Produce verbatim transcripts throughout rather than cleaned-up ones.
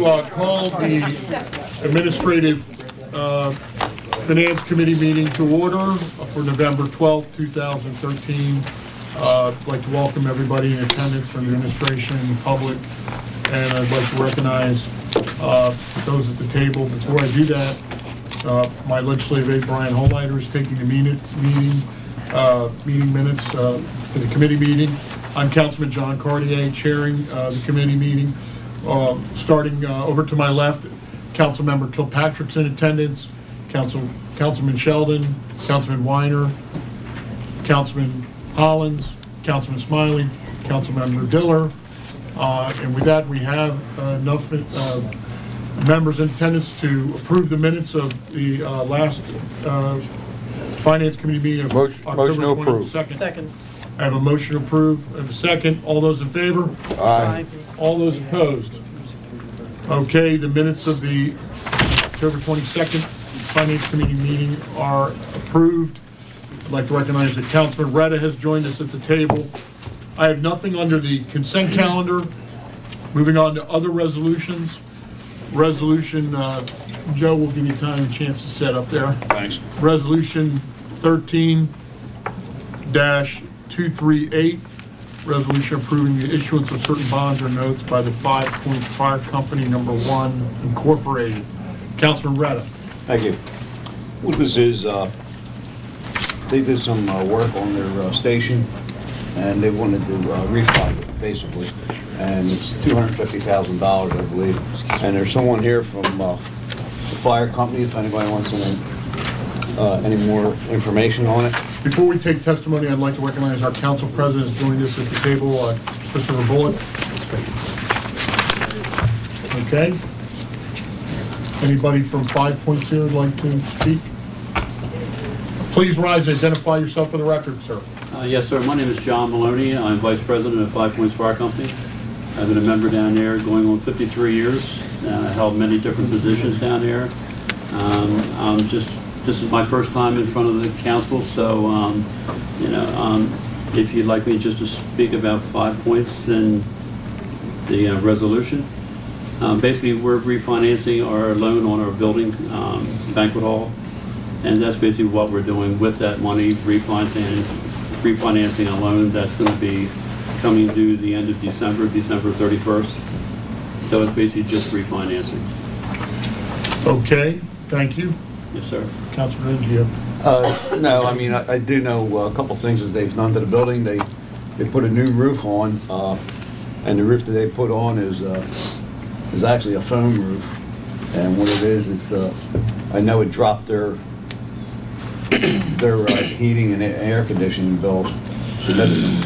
to uh, call the administrative uh, finance committee meeting to order for November twelfth, two thousand thirteen. Uh, I'd like to welcome everybody in attendance from the administration and the public, and I'd like to recognize uh, those at the table. Before I do that, uh, my legislative aide Brian Holleiter is taking the meeting meeting, uh, meeting minutes uh, for the committee meeting. I'm Councilman John Cartier, chairing uh, the committee meeting. Uh, starting uh, over to my left, Councilmember Kilpatrick's in attendance, Council, Councilman Sheldon, Councilman Weiner, Councilman Hollins, Councilman Smiley, Councilmember Diller. Uh, and with that, we have uh, enough uh, members in attendance to approve the minutes of the uh, last uh, Finance Committee meeting of motion, October motion twenty-second. Second. I have a motion to approve. I have a second. All those in favor? Aye. All those opposed? Okay, the minutes of the October twenty-second Finance Committee meeting are approved. I'd like to recognize that Councilman Retta has joined us at the table. I have nothing under the consent calendar. Moving on to other resolutions. Resolution, uh, Joe will give you time and chance to set up there. Thanks. Resolution thirteen dash two thirty-eight, resolution approving the issuance of certain bonds or notes by the Five Points Fire Company Number One Incorporated. Councilman Retta. Thank you. What this is, uh, they did some uh, work on their uh, station, and they wanted to uh, refi it, basically. And it's two hundred fifty thousand dollars, I believe. And there's someone here from uh, the fire company, if anybody wants any, uh, any more information on it. Before we take testimony, I'd like to recognize our council president has joined us at the table, uh, Christopher Bullock. Okay. Anybody from Five Points here would like to speak? Please rise and identify yourself for the record, sir. Uh, yes, sir. My name is John Maloney. I'm Vice President of Five Points Fire Company. I've been a member down there going on fifty-three years, and I held many different positions down there. Um, I'm just, this is my first time in front of the council, so, um, you know, um, if you'd like me just to speak about Five Points and the uh, resolution. Um, basically, we're refinancing our loan on our building, um, banquet hall, and that's basically what we're doing with that money, refinancing, refinancing a loan that's going to be coming due the end of December, December thirty-first. So it's basically just refinancing. Okay, thank you. Yes, sir. Councilman Ngio. Uh, no, I mean, I, I do know uh, a couple things that they've done to the building. They they put a new roof on, uh, and the roof that they put on is uh, is actually a foam roof. And what it is, it uh, I know it dropped their their uh, heating and air conditioning bills significantly.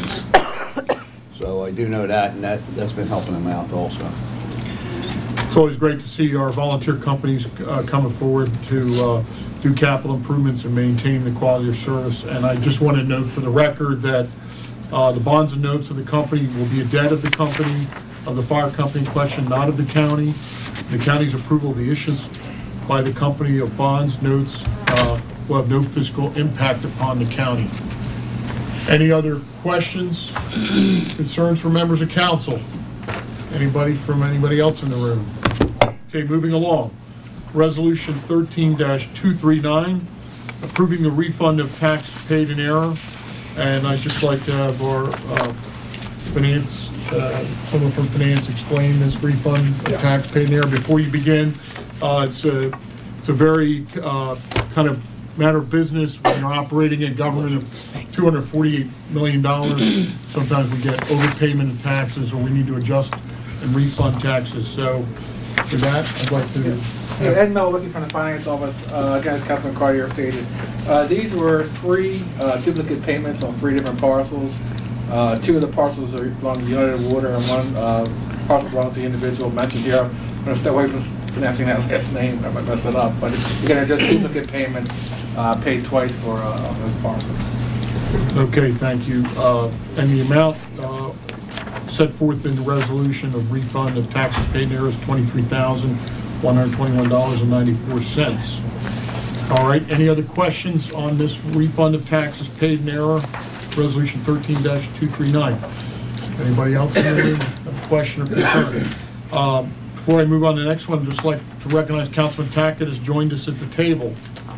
So I do know that, and that that's been helping them out also. It's always great to see our volunteer companies uh, coming forward to uh, do capital improvements and maintain the quality of service. And I just want to note for the record that uh, the bonds and notes of the company will be a debt of the company, of the fire company in question, not of the county. The county's approval of the issuance by the company of bonds, notes, uh, will have no fiscal impact upon the county. Any other questions, concerns from members of council? Anybody from anybody else in the room? Okay, moving along. Resolution thirteen dash two thirty-nine, approving the refund of tax paid in error. And I'd just like to have our uh, finance, uh, someone from finance explain this refund of tax paid in error. Before you begin, uh, it's a it's a very uh, kind of matter of business when you're operating a government of two hundred forty-eight million dollars. Sometimes we get overpayment of taxes, or we need to adjust and refund taxes. So with that, I'd like to... Hey, Ed Mel looking from the finance office. Uh, again, as Councilman Cartier stated, uh, these were three uh, duplicate payments on three different parcels. Uh, two of the parcels are belong to United Water, and one uh, parcel belongs to the individual mentioned here. I'm going to stay away from pronouncing that last name. I might mess it up. But again, they're just duplicate payments uh, paid twice for uh, those parcels. Okay, thank you. Uh, and the amount uh, set forth in the resolution of refund of taxes paid in error is twenty-three thousand one hundred twenty-one dollars and ninety-four cents. All right, any other questions on this refund of taxes paid in error, resolution thirteen dash two thirty-nine? Anybody else in the room have a question or concern? Um, Before I move on to the next one, I'd just like to recognize Councilman Tackett has joined us at the table.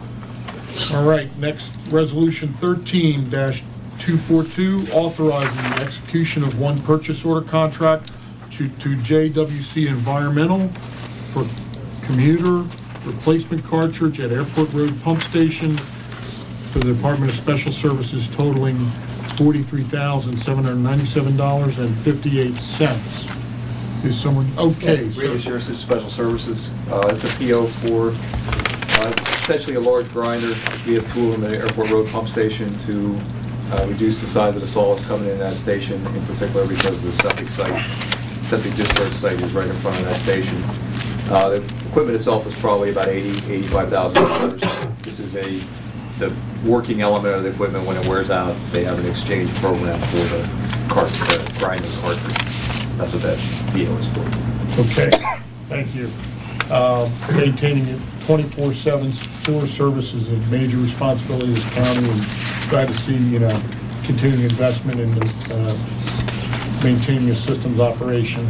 All right, next, Resolution thirteen two forty-two, authorizing the execution of one purchase order contract to, to J W C Environmental for commuter replacement cartridge at Airport Road Pump Station for the Department of Special Services totaling forty-three thousand seven hundred ninety-seven dollars and fifty-eight cents. Is someone, okay. so- Radius Justice Special Services, uh, it's a P O for uh, essentially a large grinder. We have tool in the Airport Road Pump Station to uh, reduce the size of the solids coming in that station, in particular because the septic site, septic discharge site is right in front of that station. Uh, the equipment itself is probably about eighty, eighty-five thousand dollars. This is a, the working element of the equipment. When it wears out, they have an exchange program for the cart, the grinding cartridge. That's what that P O is for. Okay, thank you. Uh, Maintaining twenty-four seven sewer service is a major responsibility of this county, and glad to see, you know, continuing investment in uh, maintaining a systems operation.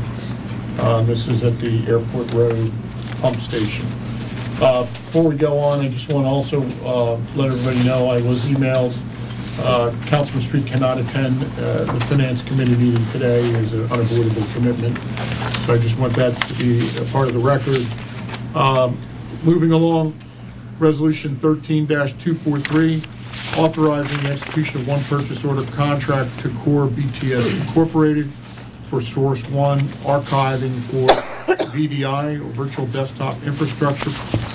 Uh, This is at the Airport Road Pump Station. Uh, Before we go on, I just want to also uh, let everybody know, I was emailed, uh, Councilman Street cannot attend uh, the Finance Committee meeting today as an unavoidable commitment. So I just want that to be a part of the record. Um, Moving along, Resolution thirteen two forty-three, authorizing the execution of one purchase order contract to Core B T S Incorporated for Source One archiving for V D I, or Virtual Desktop Infrastructure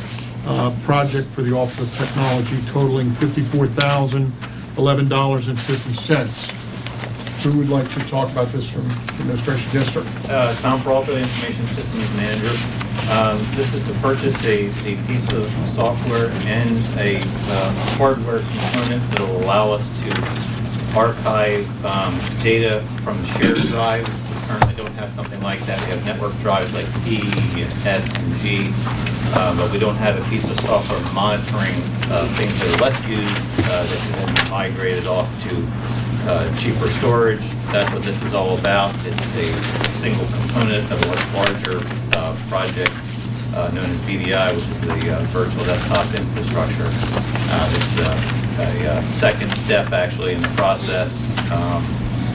uh, project for the Office of Technology totaling fifty-four thousand eleven dollars and fifty cents. Who would like to talk about this from the administration? Yes, sir. Uh, Tom Peralta, Information Systems Manager. Um, This is to purchase a, a piece of software and a uh, hardware component that will allow us to archive um, data from shared drives. We currently don't have something like that. We have network drives like P and S and G, uh, but we don't have a piece of software monitoring uh, things that are less used uh, that can then be migrated off to Uh, cheaper storage. That's what this is all about. It's a single component of a much larger uh, project uh, known as V D I, which is the uh, Virtual Desktop Infrastructure. Uh, this is a, a, uh second step actually in the process. Um,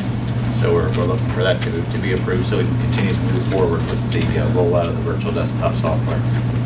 so we're, we're looking for that to, to be approved so we can continue to move forward with the uh, rollout of the Virtual Desktop software.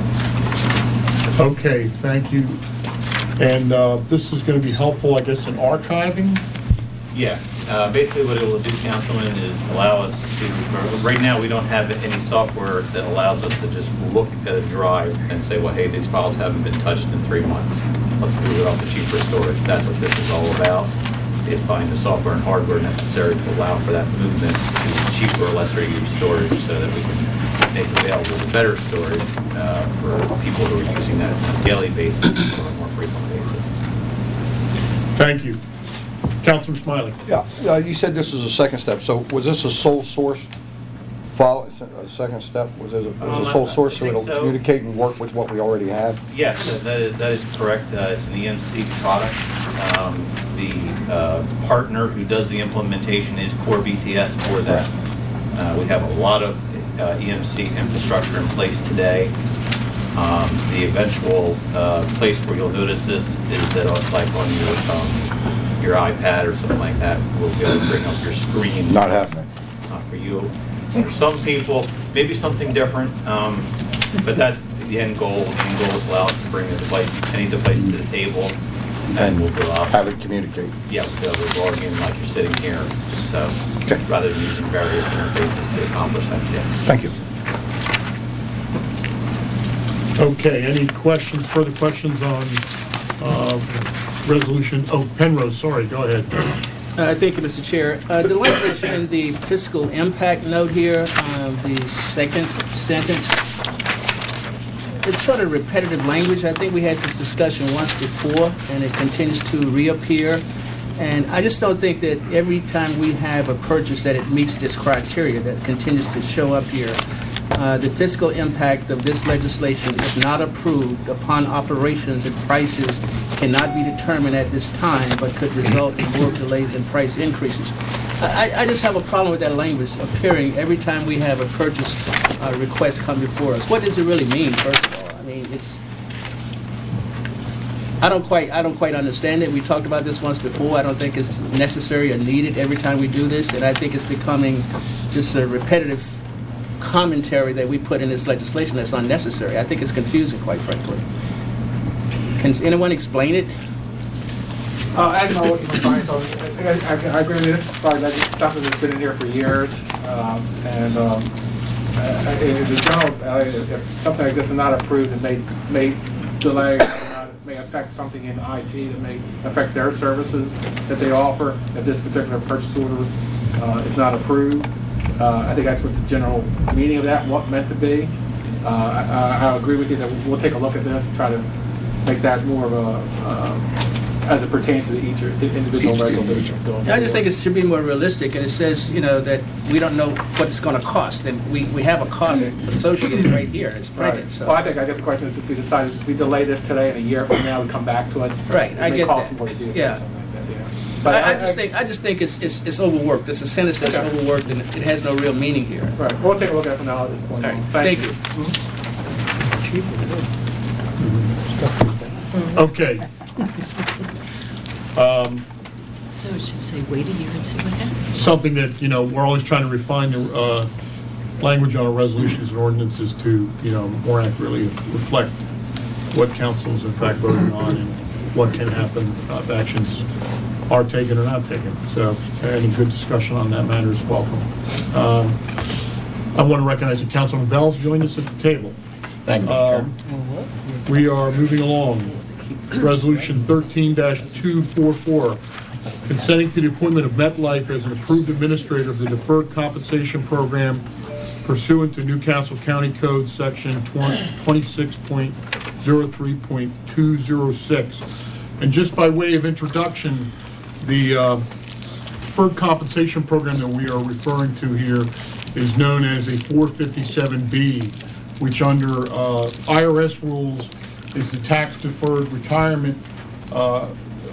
Okay, thank you. And uh, this is going to be helpful, I guess, in archiving? Yeah, uh, basically what it will do, Councilman, is allow us to, right now, we don't have any software that allows us to just look at a drive and say, well, hey, these files haven't been touched in three months. Let's move it off to cheaper storage. That's what this is all about, is finding the software and hardware necessary to allow for that movement to cheaper, lesser used storage so that we can make available the better storage uh, for people who are using that on a daily basis or a more frequent basis. Thank you. Councilman Smiley. Yeah, uh, you said this is a second step, so was this a sole source follow, a second step? Was it a, was it a sole Um, I- source I so think it'll so. communicate and work with what we already have? Yes, that- that is, that is correct. Uh, It's an E M C product. Um, The uh, partner who does the implementation is Core B T S for that. Uh, We have a lot of uh, E M C infrastructure in place today. Um, The eventual uh, place where you'll notice this is that on, like on your, um, your iPad or something like that, we'll be able to bring up your screen. Not happening. Not for you. For some people, maybe something different, um, but that's the end goal. The end goal is allow us to bring the device, any device to the table, and we'll go off. Have it communicate. Yeah, we'll be able to log in like you're sitting here, so, Okay. rather than using various interfaces to accomplish that, yes. Thank you. Okay, any questions, further questions on uh, resolution, oh, Penrose, sorry, go ahead. Uh, Thank you, Mister Chair. Uh, The language in the fiscal impact note here, uh, the second sentence, it's sort of repetitive language. I think we had this discussion once before, and it continues to reappear. And I just don't think that every time we have a purchase that it meets this criteria that continues to show up here. Uh, The fiscal impact of this legislation, if not approved, upon operations and prices cannot be determined at this time, but could result in more delays and price increases. I, I just have a problem with that language appearing every time we have a purchase uh, request come before us. What does it really mean, first of all? I mean, it's, I don't quite, I don't quite understand it. We talked about this once before. I don't think it's necessary or needed every time we do this, and I think it's becoming just a repetitive commentary that we put in this legislation that's unnecessary. I think it's confusing, quite frankly. Can anyone explain it? Uh, I don't know what you can find, so I, I, I agree with this. Probably that's something that's been in here for years, um, and um, uh, in the general, uh, if something like this is not approved, it may may delay, uh, may affect something in I T that may affect their services that they offer. If this particular purchase order uh, is not approved, uh, I think that's what the general meaning of that what meant to be. Uh, I, I agree with you that we'll take a look at this and try to make that more of a. Uh, as it pertains to each individual resolution. I just think it should be more realistic, and it says, you know, that we don't know what it's going to cost, and we, we have a cost associated right here. It's printed. Right. So. Well, I think I guess the question is if we decide if we delay this today and a year from now we come back to it. Right. It I may get cost that. more to do it Yeah. or something like that, yeah. But I, I I- just I- think I just think it's it's, it's overworked. It's a sentence that's Okay. overworked, and it has no real meaning here. Right. We'll take a look at it from now at this point. All right. on. Thank you. Okay. Um, So it should say, wait a year and see what happens. Something that, you know, we're always trying to refine the uh, language on our resolutions and ordinances to, you know, more accurately reflect what council is in fact voting on and what can happen uh, if actions are taken or not taken. So any good discussion on that matter is welcome. Um, I want to recognize that Councilman Bell's joined us at the table. Thank you, Mister Um, Chairman. We are moving along. Resolution thirteen two forty-four, consenting to the appointment of MetLife as an approved administrator of the Deferred Compensation Program pursuant to Newcastle County Code Section twenty-six point oh three point two oh six. And just by way of introduction, the uh, Deferred Compensation Program that we are referring to here is known as a four fifty-seven B, which under uh, I R S rules is the tax-deferred retirement uh,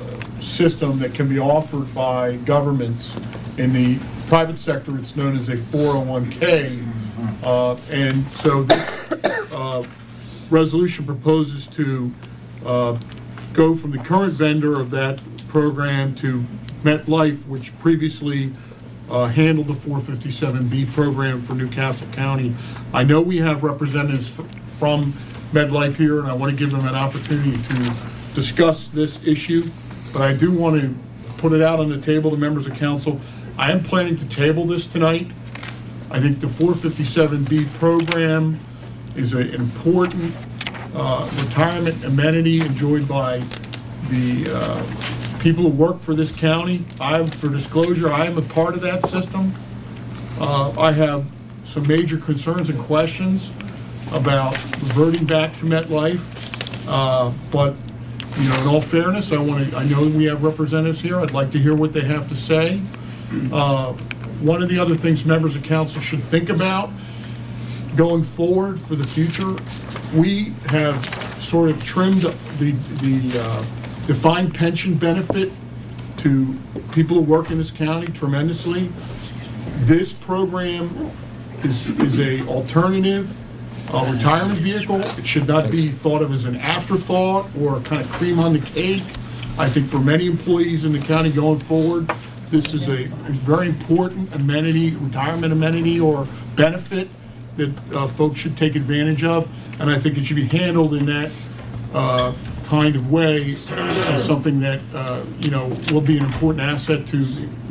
system that can be offered by governments. In the private sector, it's known as a four oh one K. Uh, and so this uh, resolution proposes to uh, go from the current vendor of that program to MetLife, which previously uh, handled the four fifty-seven B program for Newcastle County. I know we have representatives f- from MetLife here, and I want to give them an opportunity to discuss this issue, but I do want to put it out on the table to members of council. I am planning to table this tonight. I think the four fifty-seven B program is an important uh, retirement amenity enjoyed by the uh, people who work for this county. I, for disclosure, I am a part of that system. Uh, I have some major concerns and questions about reverting back to MetLife, uh, but you know, in all fairness, I want to. I know we have representatives here. I'd like to hear what they have to say. Uh, one of the other things members of council should think about going forward for the future, we have sort of trimmed the the uh, defined pension benefit to people who work in this county tremendously. This program is is a alternative. A retirement vehicle. It should not be thought of as an afterthought or kind of cream on the cake. I think for many employees in the county going forward, this is a very important amenity, retirement amenity or benefit that uh, folks should take advantage of. And I think it should be handled in that uh, kind of way as something that, uh, you know, will be an important asset to,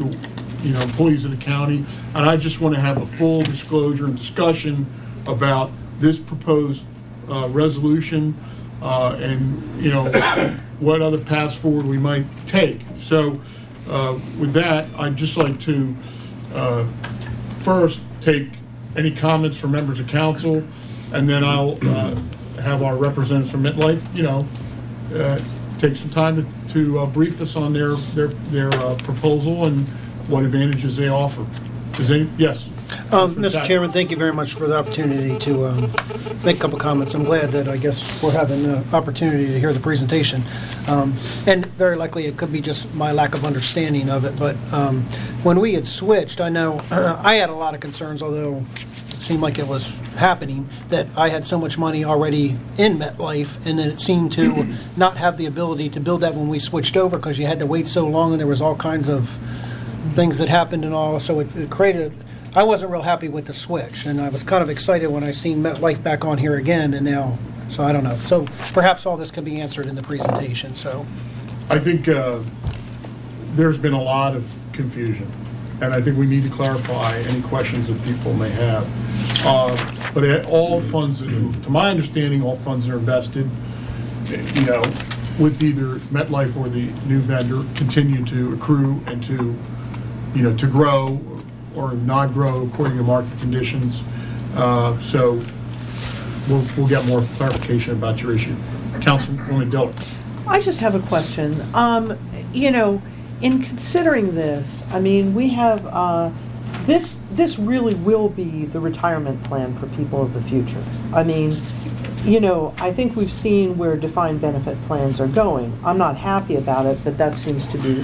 you know, employees of the county. And I just want to have a full disclosure and discussion about this proposed uh, resolution uh, and, you know, what other paths forward we might take. So uh, with that, I'd just like to uh, first take any comments from members of council, and then I'll uh, have our representatives from MetLife, you know, uh, take some time to, to uh, brief us on their, their, their uh, proposal and what advantages they offer. Is any, yes? Um, Mister Chairman, thank you very much for the opportunity to um, make a couple comments. I'm glad that I guess we're having the opportunity to hear the presentation. Um, and very likely it could be just my lack of understanding of it. But um, when we had switched, I know uh, I had a lot of concerns, although it seemed like it was happening, that I had so much money already in MetLife, and that it seemed to not have the ability to build that when we switched over because you had to wait so long and there was all kinds of things that happened and all. So it, it created... I wasn't real happy with the switch, and I was kind of excited when I seen MetLife back on here again, and now, so I don't know. So perhaps all this can be answered in the presentation, so. I think uh, there's been a lot of confusion, and I think we need to clarify any questions that people may have. Uh, But at all funds, to my understanding, all funds are invested, you know, with either MetLife or the new vendor, continue to accrue and to, you know, to grow or not grow according to market conditions. Uh, so we'll, we'll get more clarification about your issue. Councilwoman Dillard. I just have a question. Um, you know, in considering this, I mean, we have, uh, this, this really will be the retirement plan for people of the future. I mean, you know, I think we've seen where defined benefit plans are going. I'm not happy about it, but that seems to be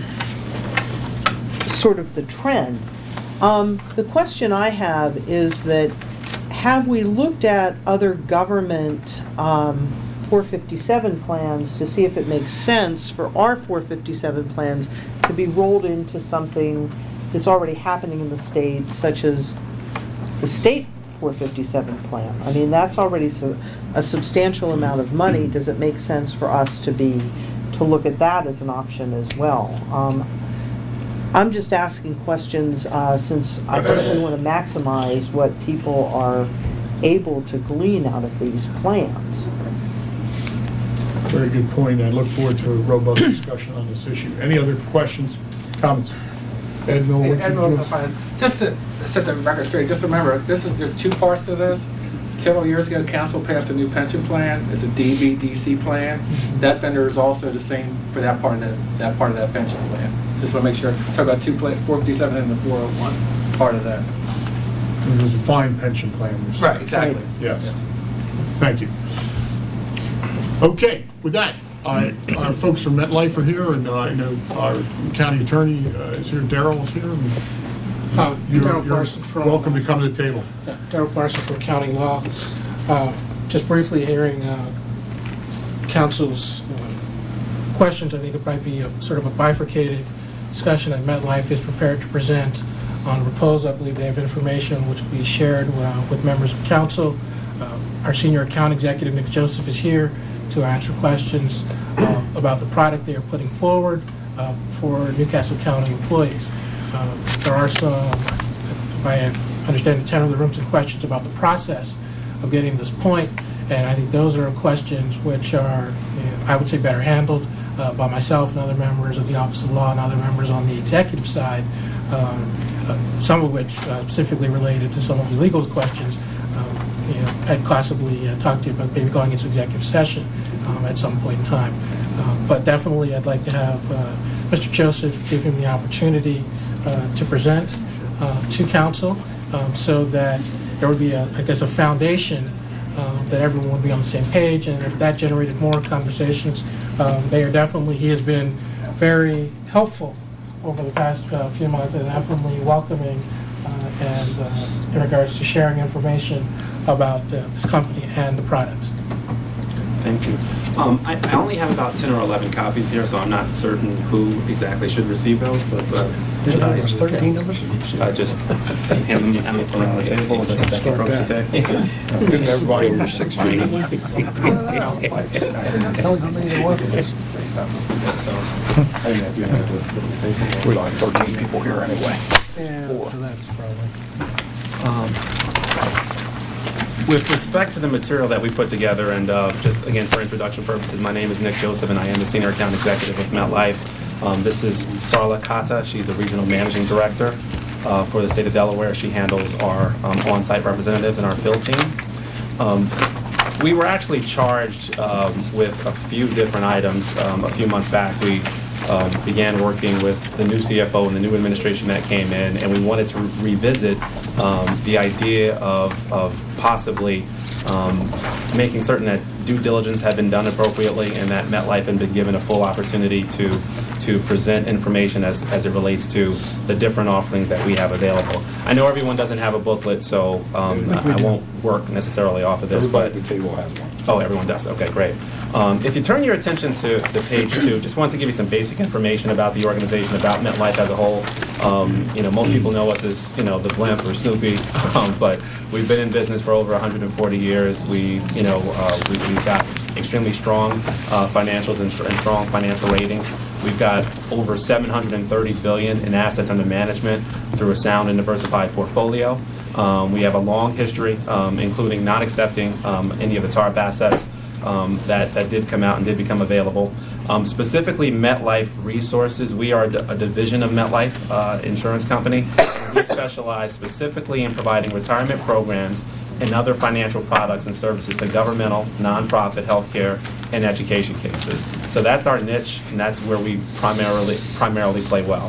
sort of the trend. Um, the question I have is that, have we looked at other government um, four fifty-seven plans to see if it makes sense for our four fifty-seven plans to be rolled into something that's already happening in the state, such as the state four fifty-seven plan? I mean, that's already so, a substantial amount of money. Does it make sense for us to be, to look at that as an option as well? Um, I'm just asking questions uh, since I certainly want to maximize what people are able to glean out of these plans. Very good point. I look forward to a robust discussion on this issue. Any other questions, comments? Ed Miller. Hey, Ed Miller, just to set the record straight, just remember, this is, there's two parts to this. Several years ago, council passed a new pension plan. It's a D B D C plan. That vendor is also the same for that part of that, that part of that pension plan. Just want to make sure, talk about two plan, four fifty-seven and the four oh one part of that. There's a fine pension plan. Right, exactly. Yes. Thank you. Okay, with that, uh, our folks from MetLife are here, and uh, I know our county attorney uh, is here. Daryl is here. And Uh, you're, Daryl you're Parsons from welcome to come to the table. Daryl Parsons from County Law. Uh, just briefly hearing uh, council's uh, questions, I think it might be a, sort of a bifurcated discussion that MetLife is prepared to present on the proposal. I believe they have information which will be shared uh, with members of council. Uh, our senior account executive, Nick Joseph, is here to answer questions uh, about the product they are putting forward uh, for Newcastle County employees. Uh, there are some, if I have understand the tenor of the room, some questions about the process of getting to this point, and I think those are questions which are, you know, I would say, better handled uh, by myself and other members of the Office of Law and other members on the executive side, um, uh, some of which uh, specifically related to some of the legal questions. Um, you know, I'd possibly uh, talk to you about maybe going into executive session um, at some point in time. Uh, but definitely I'd like to have uh, Mister Joseph give him the opportunity uh, to present uh, to council um, so that there would be, a, I guess, a foundation uh, that everyone would be on the same page. And if that generated more conversations, um, they are definitely, he has been very helpful over the past uh, few months and definitely welcoming uh, and uh, in regards to sharing information about uh, this company and the products. Thank you. Um, I, I only have about ten or eleven copies here, so I'm not certain who exactly should receive those, but uh, There's thirteen of us? should I just hand them, hand them around the table? Is that the best approach to take? Isn't everybody over six feet? Tell them how many there was of us. We're like thirteen people here anyway. Yeah, so that's probably. Um, With respect to the material that we put together, and uh, just again for introduction purposes, my name is Nick Joseph, and I am the Senior Account Executive with MetLife. Um, this is Sarla Kata. She's the Regional Managing Director uh, for the state of Delaware. She handles our um, on-site representatives and our field team. Um, we were actually charged um, with a few different items um, a few months back. We um, began working with the new C F O and the new administration that came in, and we wanted to re- revisit um, the idea of, of possibly um, making certain that due diligence had been done appropriately and that MetLife had been given a full opportunity to to present information as, as it relates to the different offerings that we have available. I know everyone doesn't have a booklet, so um, I, I won't work necessarily off of this. Everybody but at the table has one. Oh, everyone does. Okay, great. Um, if you turn your attention to, to page two, just want to give you some basic information about the organization, about MetLife as a whole. Um, you know, most people know us as, you know, the Blimp or Snoopy, um, but we've been in business for over one hundred forty years. We, you know, uh, we, we've got extremely strong uh, financials and, and strong financial ratings. We've got over seven hundred thirty billion dollars in assets under management through a sound and diversified portfolio. Um, we have a long history, um, including not accepting um, any of the T A R P assets um, that, that did come out and did become available. Um, specifically, MetLife Resources, we are a division of MetLife uh, Insurance Company. We specialize specifically in providing retirement programs and other financial products and services to governmental, nonprofit, healthcare, and education cases. So that's our niche, and that's where we primarily primarily play well.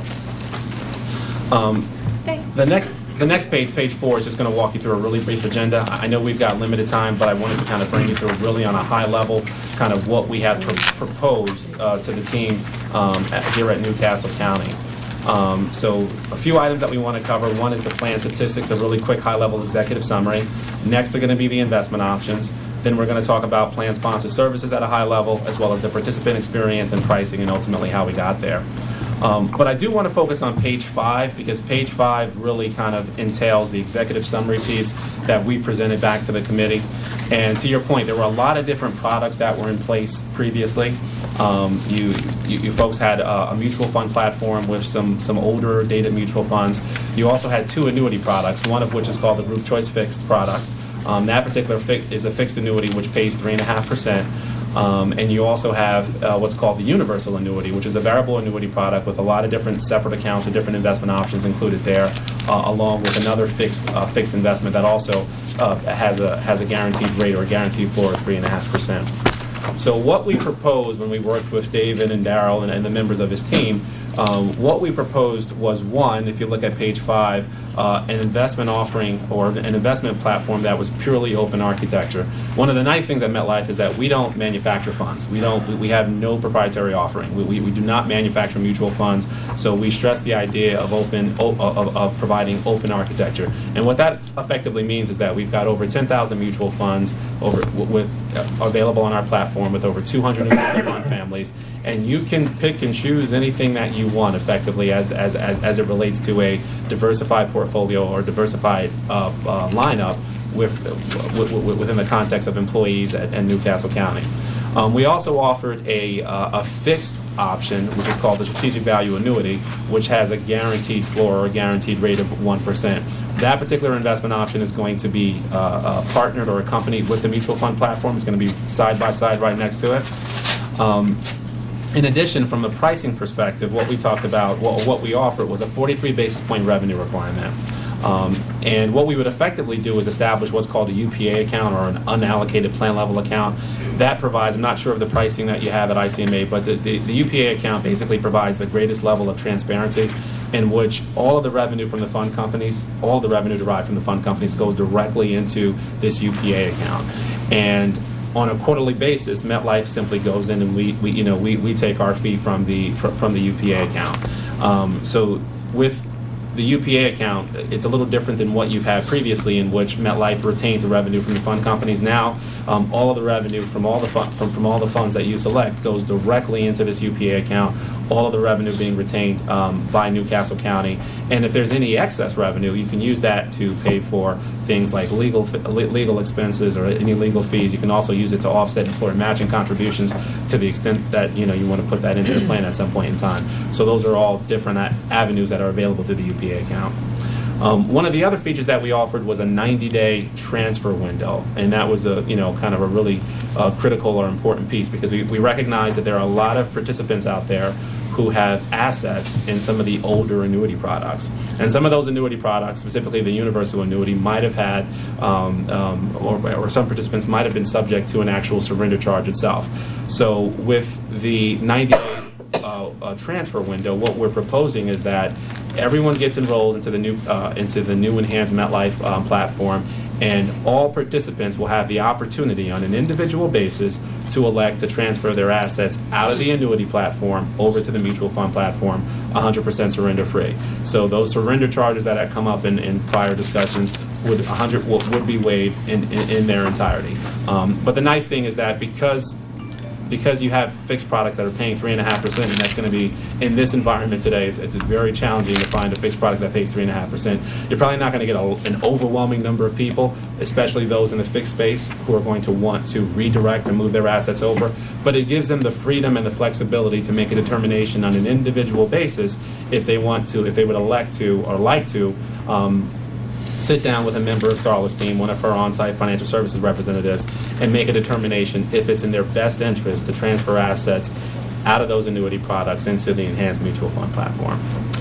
Um, the next the next page, page four, is just going to walk you through a really brief agenda. I know we've got limited time, but I wanted to kind of bring you through really on a high level, kind of what we have pr- proposed uh, to the team um, at, here at Newcastle County. Um, so a few items that we want to cover. One is the plan statistics, a really quick high-level executive summary. Next are going to be the investment options. Then we're going to talk about plan sponsor services at a high level, as well as the participant experience and pricing, and ultimately how we got there. Um, but I do want to focus on page five, because page five really kind of entails the executive summary piece that we presented back to the committee. And to your point, there were a lot of different products that were in place previously. Um, you, you, you folks had a, a mutual fund platform with some, some older dated mutual funds. You also had two annuity products, one of which is called the Group Choice Fixed product. Um, that particular fi- is a fixed annuity which pays three point five percent. Um, and you also have uh, what's called the universal annuity, which is a variable annuity product with a lot of different separate accounts and different investment options included there, uh, along with another fixed uh, fixed investment that also uh, has a has a guaranteed rate or a guaranteed floor of three point five percent. So what we proposed when we worked with David and Daryl and, and the members of his team, um, what we proposed was, one, if you look at page five, uh, an investment offering or an investment platform that was purely open architecture. One of the nice things at MetLife is that we don't manufacture funds. We don't. We, we have no proprietary offering. We, we, we do not manufacture mutual funds. So we stress the idea of open of, of, of providing open architecture. And what that effectively means is that we've got over ten thousand mutual funds over with uh, available on our platform with over two hundred fifty fund families. And you can pick and choose anything that you want effectively as, as, as, as it relates to a diversified portfolio or diversified uh, uh, lineup with, with, within the context of employees at, at Newcastle County. Um, we also offered a, uh, a fixed option, which is called the Strategic Value Annuity, which has a guaranteed floor or a guaranteed rate of one percent. That particular investment option is going to be uh, uh, partnered or accompanied with the mutual fund platform. It's going to be side by side right next to it. Um, In addition, from a pricing perspective, what we talked about, what, what we offered was a forty-three basis point revenue requirement. Um, and what we would effectively do is establish what's called a U P A account or an unallocated plan level account. That provides, I'm not sure of the pricing that you have at I C M A, but the, the, the U P A account basically provides the greatest level of transparency in which all of the revenue from the fund companies, all the revenue derived from the fund companies goes directly into this U P A account. And on a quarterly basis, MetLife simply goes in and we, we you know, we, we take our fee from the fr- from the U P A account. Um, so with the U P A account, it's a little different than what you've had previously, in which MetLife retained the revenue from the fund companies. Now, um, all of the revenue from all the fun- from from all the funds that you select goes directly into this U P A account. All of the revenue being retained um, by Newcastle County, and if there's any excess revenue, you can use that to pay for things like legal legal expenses or any legal fees. You can also use it to offset employer matching contributions to the extent that you know you want to put that into the plan at some point in time. So those are all different a- avenues that are available through the U P A account. Um, one of the other features that we offered was a ninety-day transfer window, and that was a you know kind of a really uh, critical or important piece, because we, we recognize that there are a lot of participants out there who have assets in some of the older annuity products. And some of those annuity products, specifically the universal annuity, might have had, um, um, or, or some participants might have been subject to an actual surrender charge itself. So with the ninety-day uh, uh, uh, transfer window, what we're proposing is that everyone gets enrolled into the new uh, into the new enhanced MetLife um, platform, and all participants will have the opportunity on an individual basis to elect to transfer their assets out of the annuity platform over to the mutual fund platform, one hundred percent surrender free. So those surrender charges that have come up in, in prior discussions would one hundred would, would be waived in, in, in their entirety. Um, but the nice thing is that because because you have fixed products that are paying three and a half percent, and that's going to be in this environment today. It's, it's very challenging to find a fixed product that pays three and a half percent. You're probably not going to get a, an overwhelming number of people, especially those in the fixed space, who are going to want to redirect and move their assets over. But it gives them the freedom and the flexibility to make a determination on an individual basis if they want to, if they would elect to or like to. Um, sit down with a member of Sarla's team, one of her on-site financial services representatives, and make a determination if it's in their best interest to transfer assets out of those annuity products into the enhanced mutual fund platform.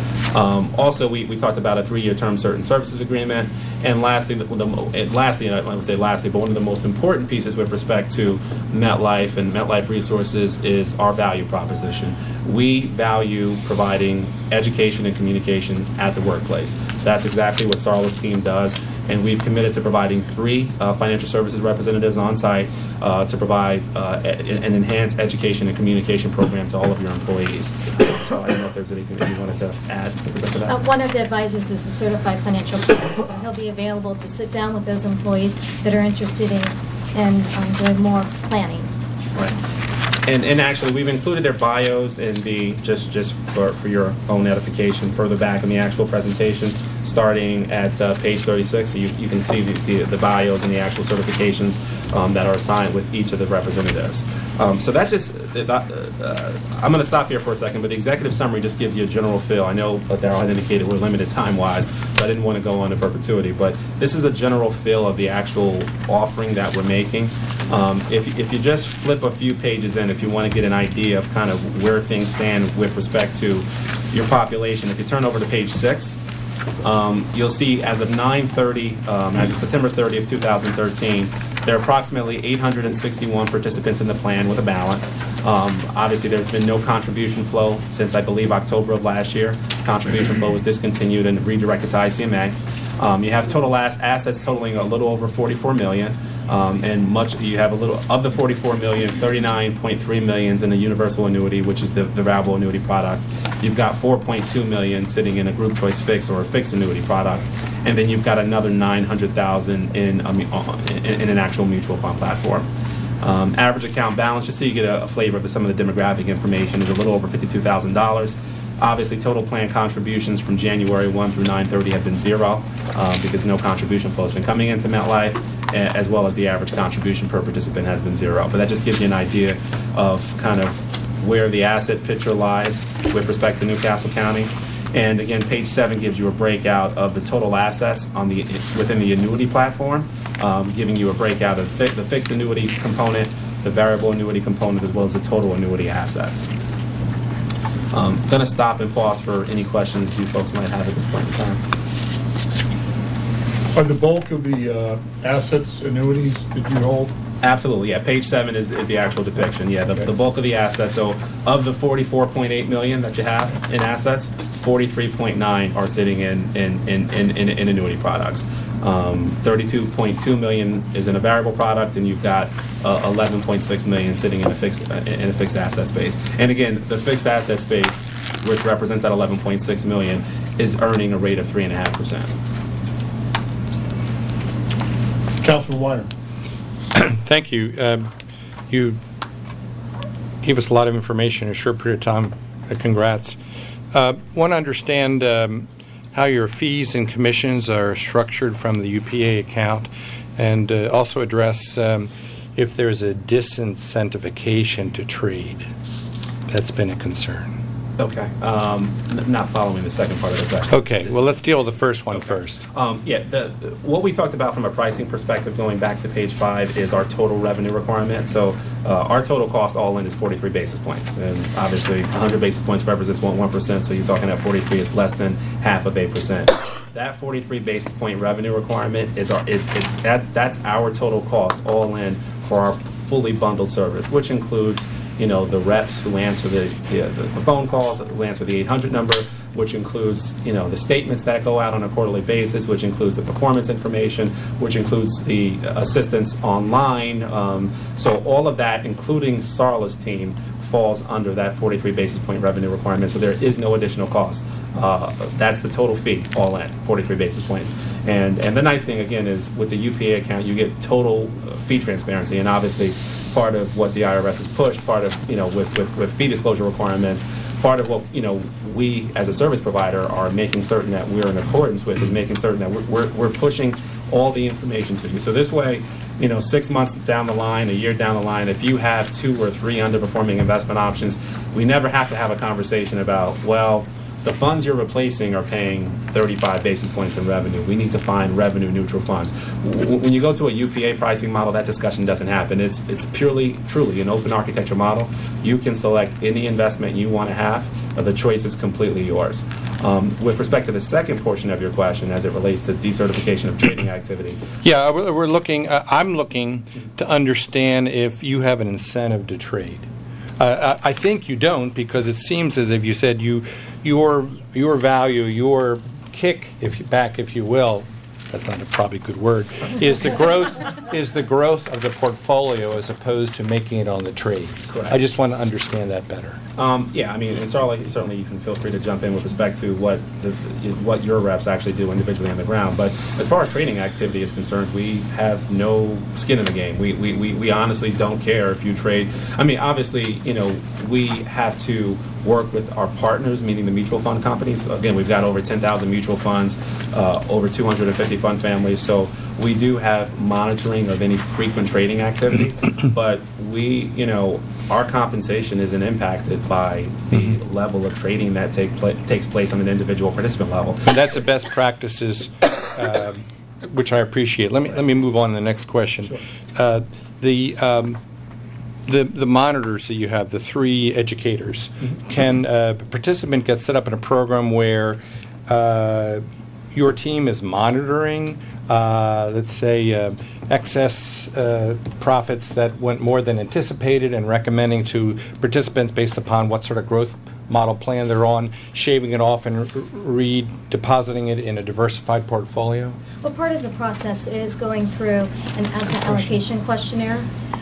Um, also, we, we talked about a three-year term certain services agreement. And lastly, the, the, and lastly, I would say lastly, but one of the most important pieces with respect to MetLife and MetLife Resources is our value proposition. We value providing education and communication at the workplace. That's exactly what Sarla's team does. And we've committed to providing three uh, financial services representatives on site uh, to provide uh, an enhanced education and communication program to all of your employees. So I don't know if there's anything that you wanted to add with respect to that. Uh, one of the advisors is a certified financial planner, so he'll be available to sit down with those employees that are interested in, in um, doing more planning. Right. And, and actually, we've included their bios in the, just, just for, for your own edification, further back in the actual presentation, starting at uh, page thirty-six. So you, you can see the, the, the bios and the actual certifications um, that are assigned with each of the representatives. Um, so that just, uh, uh, I'm going to stop here for a second, but the executive summary just gives you a general feel. I know that Darryl had indicated we're limited time-wise, so I didn't want to go on to perpetuity, but this is a general feel of the actual offering that we're making. Um, if, if you just flip a few pages in, if you want to get an idea of kind of where things stand with respect to your population, if you turn over to page six, um, you'll see as of nine thirty, um, as of September thirtieth, two thousand thirteen, there are approximately eight hundred sixty-one participants in the plan with a balance. Um, obviously, there's been no contribution flow since, I believe, October of last year. Contribution flow was discontinued and redirected to I C M A. Um, you have total ass assets totaling a little over forty-four million dollars. Um, and much you have a little of the forty-four million, thirty-nine point three million is in a universal annuity, which is the, the variable annuity product. You've got four point two million sitting in a group choice fix or a fixed annuity product, and then you've got another nine hundred thousand in, um, in in an actual mutual fund platform. Um, average account balance, just so you get a, a flavor of the, some of the demographic information, is a little over fifty-two thousand dollars. Obviously, total plan contributions from January first through nine thirty have been zero uh, because no contribution flow has been coming into MetLife, as well as the average contribution per participant has been zero. But that just gives you an idea of kind of where the asset picture lies with respect to Newcastle County. And again, page seven gives you a breakout of the total assets on the within the annuity platform, um, giving you a breakout of fi the fixed annuity component, the variable annuity component, as well as the total annuity assets. I'm um, going to stop and pause for any questions you folks might have at this point in time. Are the bulk of the uh, assets annuities that you hold? Absolutely, yeah. Page seven is, is the actual depiction. Yeah, the, okay. the bulk of the assets. So of the forty-four point eight million that you have in assets, forty-three point nine are sitting in in, in, in, in, in annuity products. Um, thirty-two point two million is in a variable product, and you've got uh, eleven point six million sitting in a fixed uh, in a fixed asset space. And again, the fixed asset space, which represents that eleven point six million, is earning a rate of three and a half percent. Councilman Weiner. Thank you. Um, you gave us a lot of information in a short period of time. Uh, congrats. Uh, want to understand um, how your fees and commissions are structured from the U P A account, and uh, also address um, if there's a disincentivification to trade. That's been a concern. Okay. Um, n not following the second part of the question. Okay. Well, let's deal with the first one okay. first. Um, yeah. The, what we talked about from a pricing perspective, going back to page five, is our total revenue requirement. So uh, our total cost all in is forty-three basis points, and obviously one hundred basis points represents one percent. So you're talking at forty-three is less than half of a percent. That forty-three basis point revenue requirement is our is it, that that's our total cost all in for our fully bundled service, which includes you know, the reps who answer the, the, the phone calls, who answer the eight hundred number, which includes, you know, the statements that go out on a quarterly basis, which includes the performance information, which includes the assistance online. Um, so all of that, including Sarla's team, falls under that forty-three basis point revenue requirement, so there is no additional cost. Uh, that's the total fee, all in, forty-three basis points. And and the nice thing, again, is with the U P A account, you get total fee transparency, and obviously part of what the I R S has pushed, part of, you know, with, with, with fee disclosure requirements, part of what, you know, we as a service provider are making certain that we're in accordance with is making certain that we're, we're, we're pushing all the information to you. So this way, you know, six months down the line, a year down the line, if you have two or three underperforming investment options, we never have to have a conversation about, well, the funds you're replacing are paying thirty-five basis points in revenue. We need to find revenue neutral funds. W when you go to a U P A pricing model, that discussion doesn't happen. It's, it's purely, truly an open architecture model. You can select any investment you want to have. The choice is completely yours. Um, with respect to the second portion of your question, as it relates to decertification of trading activity. Yeah, we're we're looking, uh, I'm looking to understand if you have an incentive to trade. Uh, I I think you don't, because it seems as if you said you, your your value, your kick, if you, back, if you will, that's not a probably good word, is the growth is the growth of the portfolio as opposed to making it on the trades. Correct. I just want to understand that better. Um, yeah, I mean, and certainly, certainly you can feel free to jump in with respect to what the, what your reps actually do individually on the ground. But as far as trading activity is concerned, we have no skin in the game. We, we, we, we honestly don't care if you trade. I mean, obviously, you know, we have to work with our partners, meaning the mutual fund companies. Again, we've got over ten thousand mutual funds, uh, over two hundred fifty fund families. So we do have monitoring of any frequent trading activity, but we, you know, our compensation isn't impacted by the mm-hmm. level of trading that take pla takes place on an individual participant level. And that's the best practices, uh, which I appreciate. Let me let me move on to the next question. Sure. Uh, the um, The, the monitors that you have, the three educators, mm-hmm. can a participant get set up in a program where uh, your team is monitoring, uh, let's say, uh, excess uh, profits that went more than anticipated and recommending to participants based upon what sort of growth model plan they're on, shaving it off and redepositing it in a diversified portfolio? Well, part of the process is going through an asset allocation questionnaire.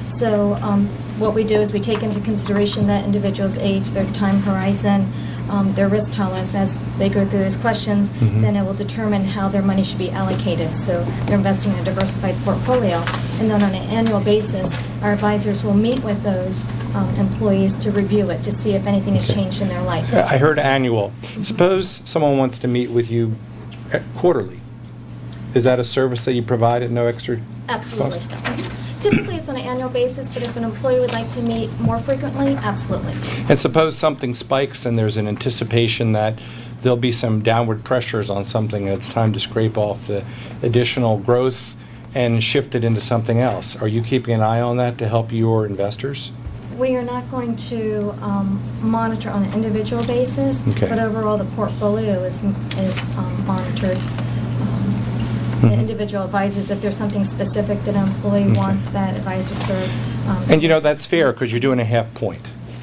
So um, what we do is we take into consideration that individual's age, their time horizon, um, their risk tolerance as they go through those questions. Mm-hmm. Then it will determine how their money should be allocated. So they're investing in a diversified portfolio. And then on an annual basis, our advisors will meet with those um, employees to review it, to see if anything has changed in their life. I heard annual. Suppose someone wants to meet with you quarterly. Is that a service that you provide at no extra Absolutely. cost? Mm-hmm. Typically, it's on an annual basis, but if an employee would like to meet more frequently, absolutely. And suppose something spikes and there's an anticipation that there'll be some downward pressures on something and it's time to scrape off the additional growth and shift it into something else. Are you keeping an eye on that to help your investors? We are not going to um, monitor on an individual basis, okay. but overall the portfolio is, is um, monitored. The individual advisors, if there's something specific that an employee okay. wants, that advisor to... Um, and you know, that's fair because you're doing a half point.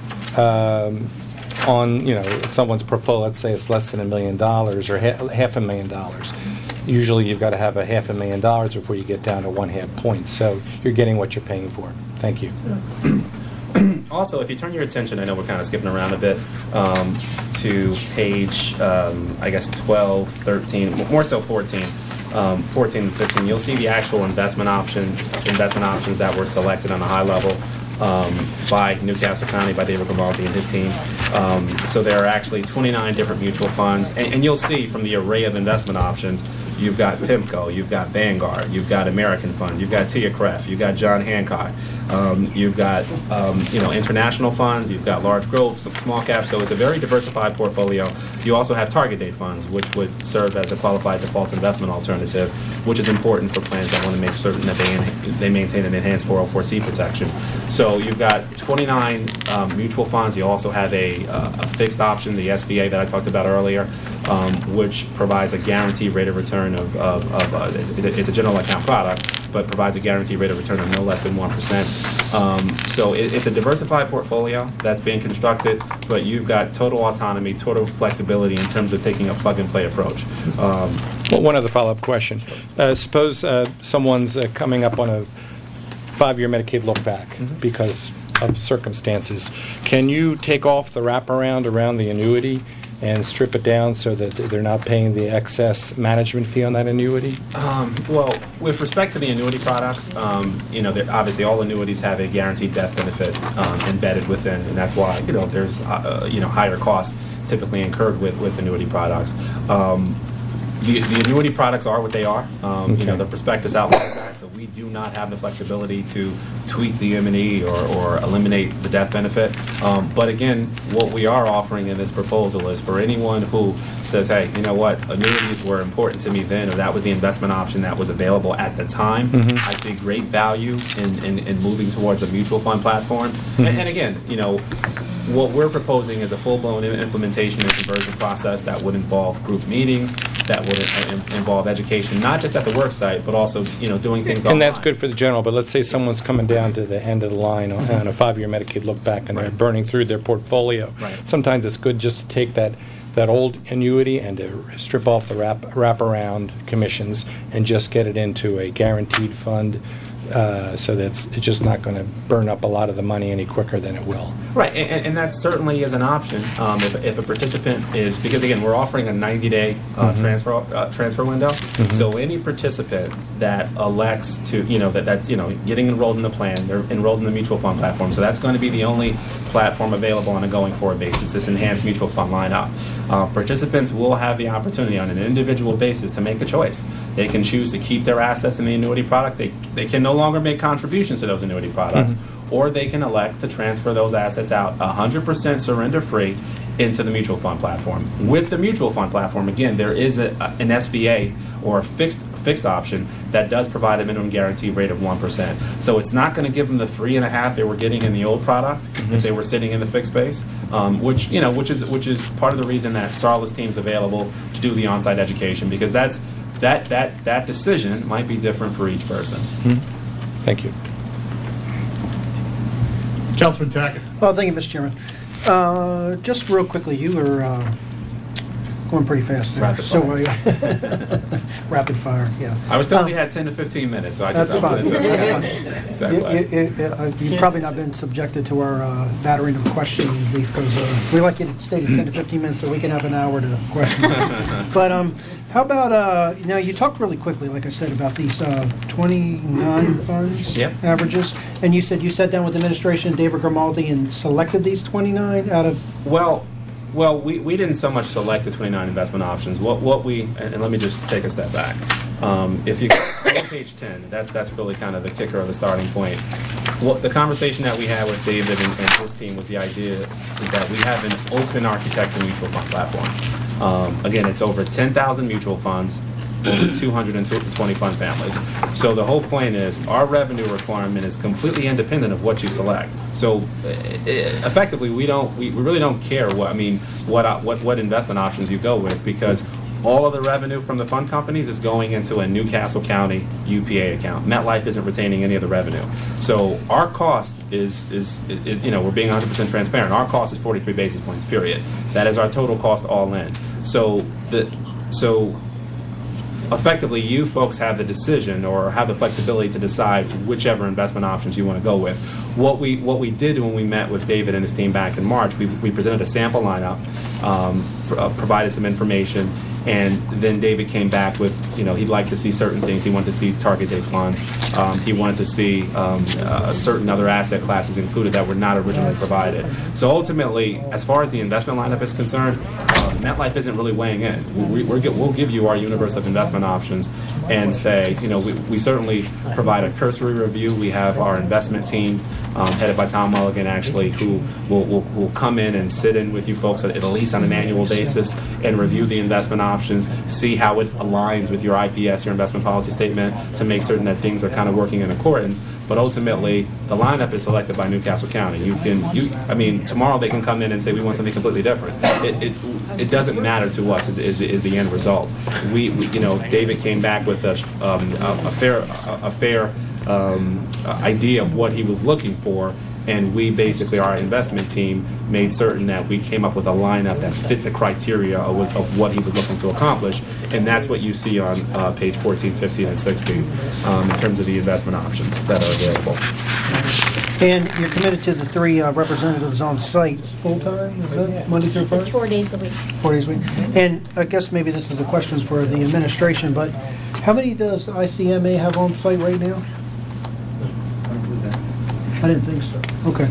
Um, on, you know, someone's portfolio, let's say it's less than a million dollars or ha half a million dollars. Usually you've got to have a half a million dollars before you get down to one half point. So you're getting what you're paying for. Thank you. Also, if you turn your attention, I know we're kind of skipping around a bit, um, to page, um, I guess, twelve, thirteen, more so fourteen. Um, fourteen and fifteen, you'll see the actual investment option, investment options that were selected on a high level um, by Newcastle County, by David Grimaldi and his team. Um, so there are actually twenty-nine different mutual funds, and, and you'll see from the array of investment options, you've got PIMCO, you've got Vanguard, you've got American funds, you've got T I A C R E F, you've got John Hancock, um, you've got um, you know, international funds, you've got large growth, some small cap, so it's a very diversified portfolio. You also have target date funds, which would serve as a qualified default investment alternative, which is important for plans that want to make certain that they, they maintain an enhanced four oh four C protection. So you've got twenty-nine um, mutual funds. You also have a, uh, a fixed option, the S B A that I talked about earlier, um, which provides a guaranteed rate of return of, of, of uh, it's, it's a general account product, but provides a guaranteed rate of return of no less than one percent. Um, so it, it's a diversified portfolio that's being constructed, but you've got total autonomy, total flexibility in terms of taking a plug-and-play approach. Um, Well, one other follow-up question. Uh, Suppose uh, someone's uh, coming up on a five-year Medicaid look-back because of circumstances. Can you take off the wraparound around the annuity and strip it down so that they're not paying the excess management fee on that annuity? Um, well, with respect to the annuity products, um, you know, they're- obviously all annuities have a guaranteed death benefit um, embedded within, and that's why, you know, there's, uh, you know, higher costs typically incurred with, with annuity products. Um, the, the annuity products are what they are. Um, You know, the prospectus outlines that, so we do not have the flexibility to tweak the M and E or, or eliminate the death benefit. Um, but again, what we are offering in this proposal is for anyone who says, hey, you know what, annuities were important to me then, or that was the investment option that was available at the time. Mhm. I see great value in, in, in moving towards a mutual fund platform. And, and again, you know, what we're proposing is a full-blown im- implementation and conversion process that would involve group meetings, that would uh, in- involve education, not just at the work site, but also, you know, doing things online. And that's good for the general, but let's say someone's coming down to the end of the line on on a five-year Medicaid look-back, and they're burning through their portfolio. Right. Sometimes it's good just to take that, that old annuity and to strip off the wrap, wraparound commissions and just get it into a guaranteed fund, uh, so that's, it's just not going to burn up a lot of the money any quicker than it will. Right, and, and that certainly is an option um, if, if a participant is, because again, we're offering a ninety-day uh, Mhm. transfer uh, transfer window. Mhm. So any participant that elects to, you know, that, that's, you know, getting enrolled in the plan, they're enrolled in the mutual fund platform. So that's going to be the only platform available on a going forward basis, this enhanced mutual fund lineup. Uh, participants will have the opportunity on an individual basis to make a choice. They can choose to keep their assets in the annuity product. They, they can no longer make contributions to those annuity products. Or they can elect to transfer those assets out one hundred percent surrender-free into the mutual fund platform. With the mutual fund platform, again, there is a, an S V A or a fixed fixed option that does provide a minimum guarantee rate of one percent. So it's not going to give them the three and a half they were getting in the old product if they were sitting in the fixed space, um, which, you know, which is which is part of the reason that Sarla's team's available to do the on-site education, because that's that that that decision might be different for each person. Thank you. Councilman Tackett. Oh, thank you, Mister Chairman. Uh, Just real quickly, you were uh, going pretty fast there. Rapid So fire. I- Rapid fire, yeah. I was told Um, we had ten to fifteen minutes, so I just That's I fine. wanted to That's fine. segue. You- you- you- uh, You've probably not been subjected to our uh, battering of questioning, because we like you to stay to ten to fifteen minutes so we can have an hour to question. But um, how about, uh, now, you talked really quickly, like I said, about these uh, twenty-nine funds Yep. averages, and you said you sat down with administration, David Grimaldi, and selected these twenty-nine out of, Well, well, we, we didn't so much select the twenty-nine investment options. What what we and, and let me just take a step back. Um, if you go to page ten, that's that's really kind of the kicker or the starting point. What the conversation that we had with David and, and his team was the idea is that we have an open architecture mutual fund platform. Um, again, it's over ten thousand mutual funds, over two hundred twenty fund families. So the whole point is our revenue requirement is completely independent of what you select. So uh, effectively, we don't, we, we really don't care what, I mean, what, uh, what, what investment options you go with, because all of the revenue from the fund companies is going into a Newcastle County U P A account. MetLife isn't retaining any of the revenue. So our cost is, is, is you know, we're being one hundred percent transparent. Our cost is forty-three basis points, period. That is our total cost all in. So the, so effectively, you folks have the decision or have the flexibility to decide whichever investment options you want to go with. What we what we did when we met with David and his team back in March, we, we presented a sample lineup, um, pr- uh, provided some information, and then David came back with, you know, he'd like to see certain things. He wanted to see target date funds. Um, he wanted to see um, uh, certain other asset classes included that were not originally provided. So ultimately, as far as the investment lineup is concerned, uh, MetLife isn't really weighing in. We, we're, we'll give you our universe of investment options and say, you know, we, we certainly provide a cursory review. We have our investment team, um, headed by Tom Mulligan, actually, who will, will, will come in and sit in with you folks at, at least on an annual basis. basis and review the investment options, see how it aligns with your I P S, your investment policy statement, to make certain that things are kind of working in accordance. But ultimately, the lineup is selected by Newcastle County. You can, you, I mean, tomorrow they can come in and say we want something completely different. It, it, it doesn't matter to us. Is, is, is the end result? We, we, you know, David came back with a, um, a, a fair, a, a fair um, idea of what he was looking for. And we basically, our investment team, made certain that we came up with a lineup that fit the criteria of, what- of what he was looking to accomplish. And that's what you see on uh, page fourteen, fifteen, and sixteen um, in terms of the investment options that are available. And you're committed to the three uh, representatives on site, full-time, is that Monday through Friday? It's four days a week. Four days a week. And I guess maybe this is a question for the administration, but how many does I C M A have on site right now? I didn't think so. Okay.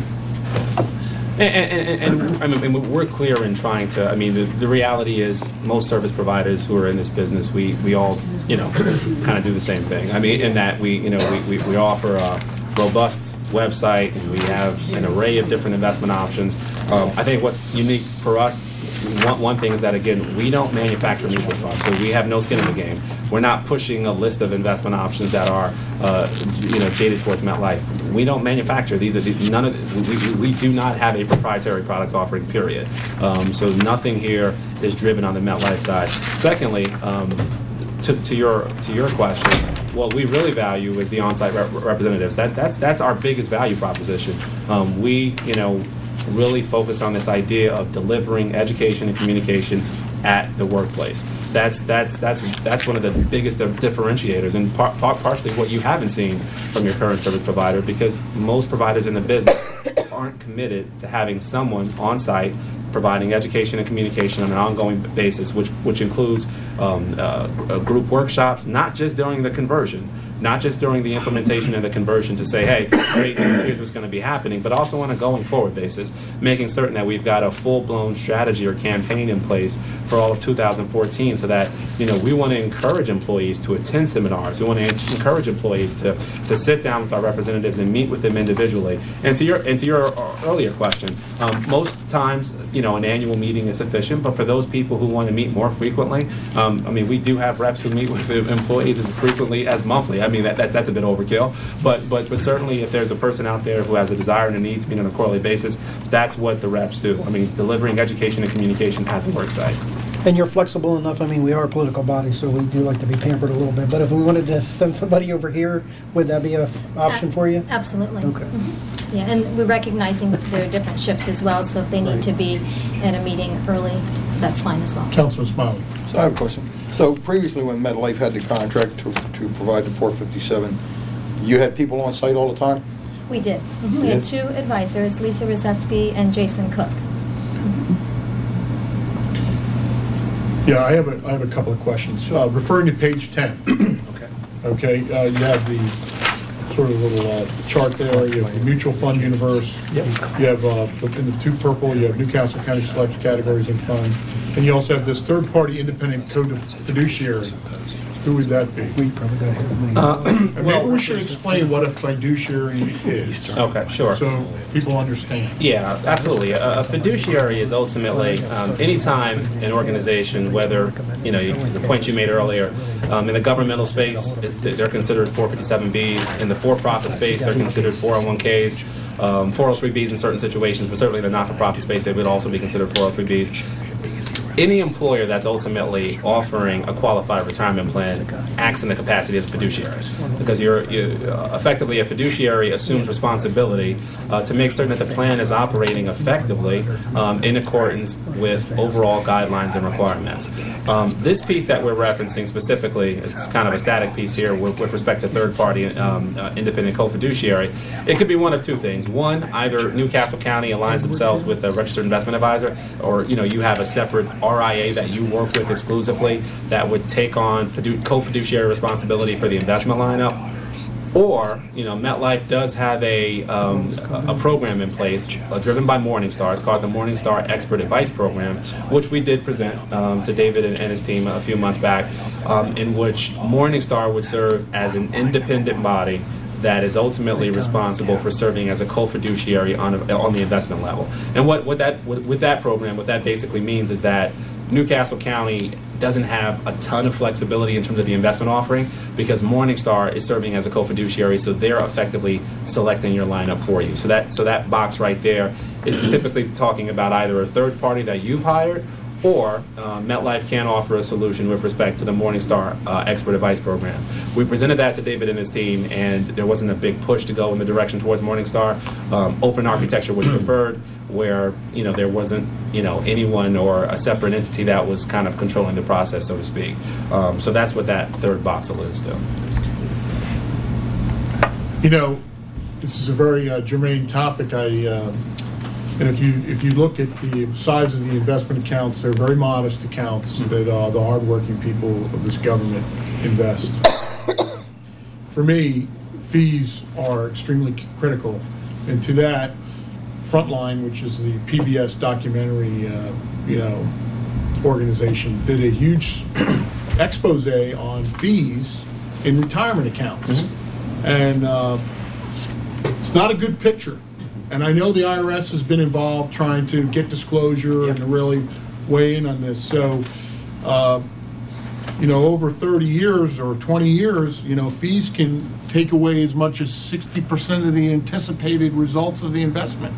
And, and, and, and I mean, and we're clear in trying to, I mean, the, the reality is most service providers who are in this business, we, we all, you know, kind of do the same thing. I mean, in that we, you know, we, we, we offer a robust website, and we have an array of different investment options. Um, I think what's unique for us, one, one thing is that, again, we don't manufacture mutual funds, so we have no skin in the game. We're not pushing a list of investment options that are, uh, you know, jaded towards MetLife. We don't manufacture these. Are none of we, we, we do not have a proprietary product offering. Period. Um, so nothing here is driven on the MetLife side. Secondly, um, to, to your to your question, what we really value is the on-site rep representatives. That that's that's our biggest value proposition. Um, we you know really focus on this idea of delivering education and communication at the workplace. That's that's that's that's one of the biggest differentiators, and par par partially what you haven't seen from your current service provider, because most providers in the business aren't committed to having someone on site providing education and communication on an ongoing basis, which which includes um, uh, group workshops, not just during the conversion, not just during the implementation and the conversion to say, hey, great news, here's what's going to be happening, but also on a going forward basis, making certain that we've got a full-blown strategy or campaign in place for all of two thousand fourteen, so that, you know, we want to encourage employees to attend seminars. We want to encourage employees to, to sit down with our representatives and meet with them individually. And to your, and to your earlier question, um, most times, you know, an annual meeting is sufficient, but for those people who want to meet more frequently, um, I mean, we do have reps who meet with employees as frequently as monthly. I mean, that, that, that's a bit overkill, but, but, but certainly if there's a person out there who has a desire and a need to meet on a quarterly basis, that's what the reps do. I mean, delivering education and communication at the work site. And you're flexible enough, I mean, we are a political body, so we do like to be pampered a little bit, but if we wanted to send somebody over here, would that be an option for you? Absolutely. Okay. Mm-hmm. Yeah, and we're recognizing that there are different shifts as well, so if they need Right. to be at a meeting early, that's fine as well. Councilman Smiley. So I have a question. So previously, when MetLife had the contract to, to provide the four fifty-seven, you had people on site all the time? We did. Mhm. We had two advisors, Lisa Rosetsky and Jason Cook. Yeah, I have a, I have a couple of questions. Uh, referring to page ten. Okay. Okay, uh, you have the sort of little uh, chart there, you have the mutual fund universe. You have, uh, in the two purple, you have Newcastle County selects categories and funds. And you also have this third-party independent code of fiduciary. Who would that be? We probably got ahead of me. Uh, And maybe we should explain what a fiduciary is. Okay, sure. So people understand. Yeah, absolutely. A, a fiduciary is ultimately um, anytime an organization, whether, you know, you, the point you made earlier, um, in the governmental space, it's, they're considered four fifty-seven Bs. In the for-profit space, they're considered four oh one Ks, um, four oh three Bs in certain situations, but certainly in the not-for-profit space, they would also be considered four oh three Bs. Any employer that's ultimately offering a qualified retirement plan acts in the capacity as a fiduciary, because you're, you uh, effectively a fiduciary assumes responsibility uh, to make certain that the plan is operating effectively um, in accordance with overall guidelines and requirements. Um, this piece that we're referencing specifically, it's kind of a static piece here with, with respect to third-party um, uh, independent co-fiduciary. It could be one of two things. One, either Newcastle County aligns themselves with a registered investment advisor, or you know you have a separate R I A that you work with exclusively that would take on co-fiduciary responsibility for the investment lineup. Or, you know, MetLife does have a, um, a program in place uh, driven by Morningstar. It's called the Morningstar Expert Advice Program, which we did present um, to David and, and his team a few months back, um, in which Morningstar would serve as an independent body that is ultimately responsible for serving as a co-fiduciary on, a, on the investment level. And what, what that, with, with that program, what that basically means is that Newcastle County doesn't have a ton of flexibility in terms of the investment offering because Morningstar is serving as a co-fiduciary, so they're effectively selecting your lineup for you. So that so that box right there is typically talking about either a third party that you've hired, or uh, MetLife can offer a solution with respect to the Morningstar uh, Expert Advice Program. We presented that to David and his team, and there wasn't a big push to go in the direction towards Morningstar. Um, open architecture was preferred, where you know there wasn't you know anyone or a separate entity that was kind of controlling the process, so to speak. Um, so that's what that third box alludes to. You know, this is a very uh, germane topic. I. Uh, And if you if you look at the size of the investment accounts, they're very modest accounts that uh, the hardworking people of this government invest. For me, fees are extremely critical, and to that, Frontline, which is the P B S documentary, uh, you know, organization, did a huge expose on fees in retirement accounts, mm-hmm. and uh, it's not a good picture. And I know the I R S has been involved trying to get disclosure and to really weigh in on this. So, uh, you know, over thirty years or twenty years, you know, fees can take away as much as sixty percent of the anticipated results of the investment.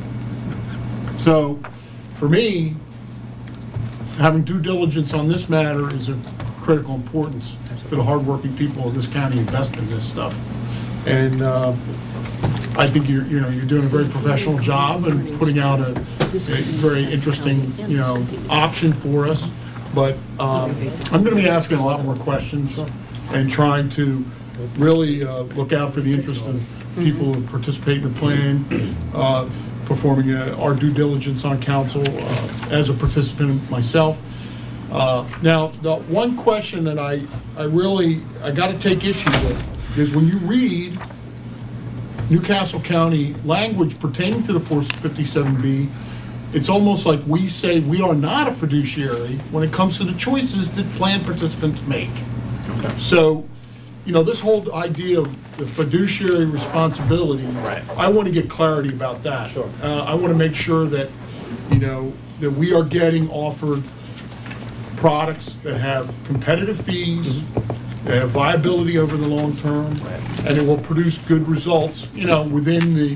So, for me, having due diligence on this matter is of critical importance to the hardworking people of this county invest in this stuff. And uh, I think you're, you know, you're doing a very professional job and putting out a, a very interesting, you know, option for us. But um, I'm going to be asking a lot more questions and trying to really uh, look out for the interest of people who participate in the plan, uh, performing uh, our due diligence on council uh, as a participant myself. Uh, now, the one question that I, I really, I got to take issue with is when you read Newcastle County language pertaining to the four fifty-seven B, it's almost like we say we are not a fiduciary when it comes to the choices that plan participants make. Okay. So, you know, this whole idea of the fiduciary responsibility, right. I want to get clarity about that. Sure. Uh, I want to make sure that, you know, that we are getting offered products that have competitive fees, mm-hmm. that have viability over the long term, right. and it will produce good results, you know, within the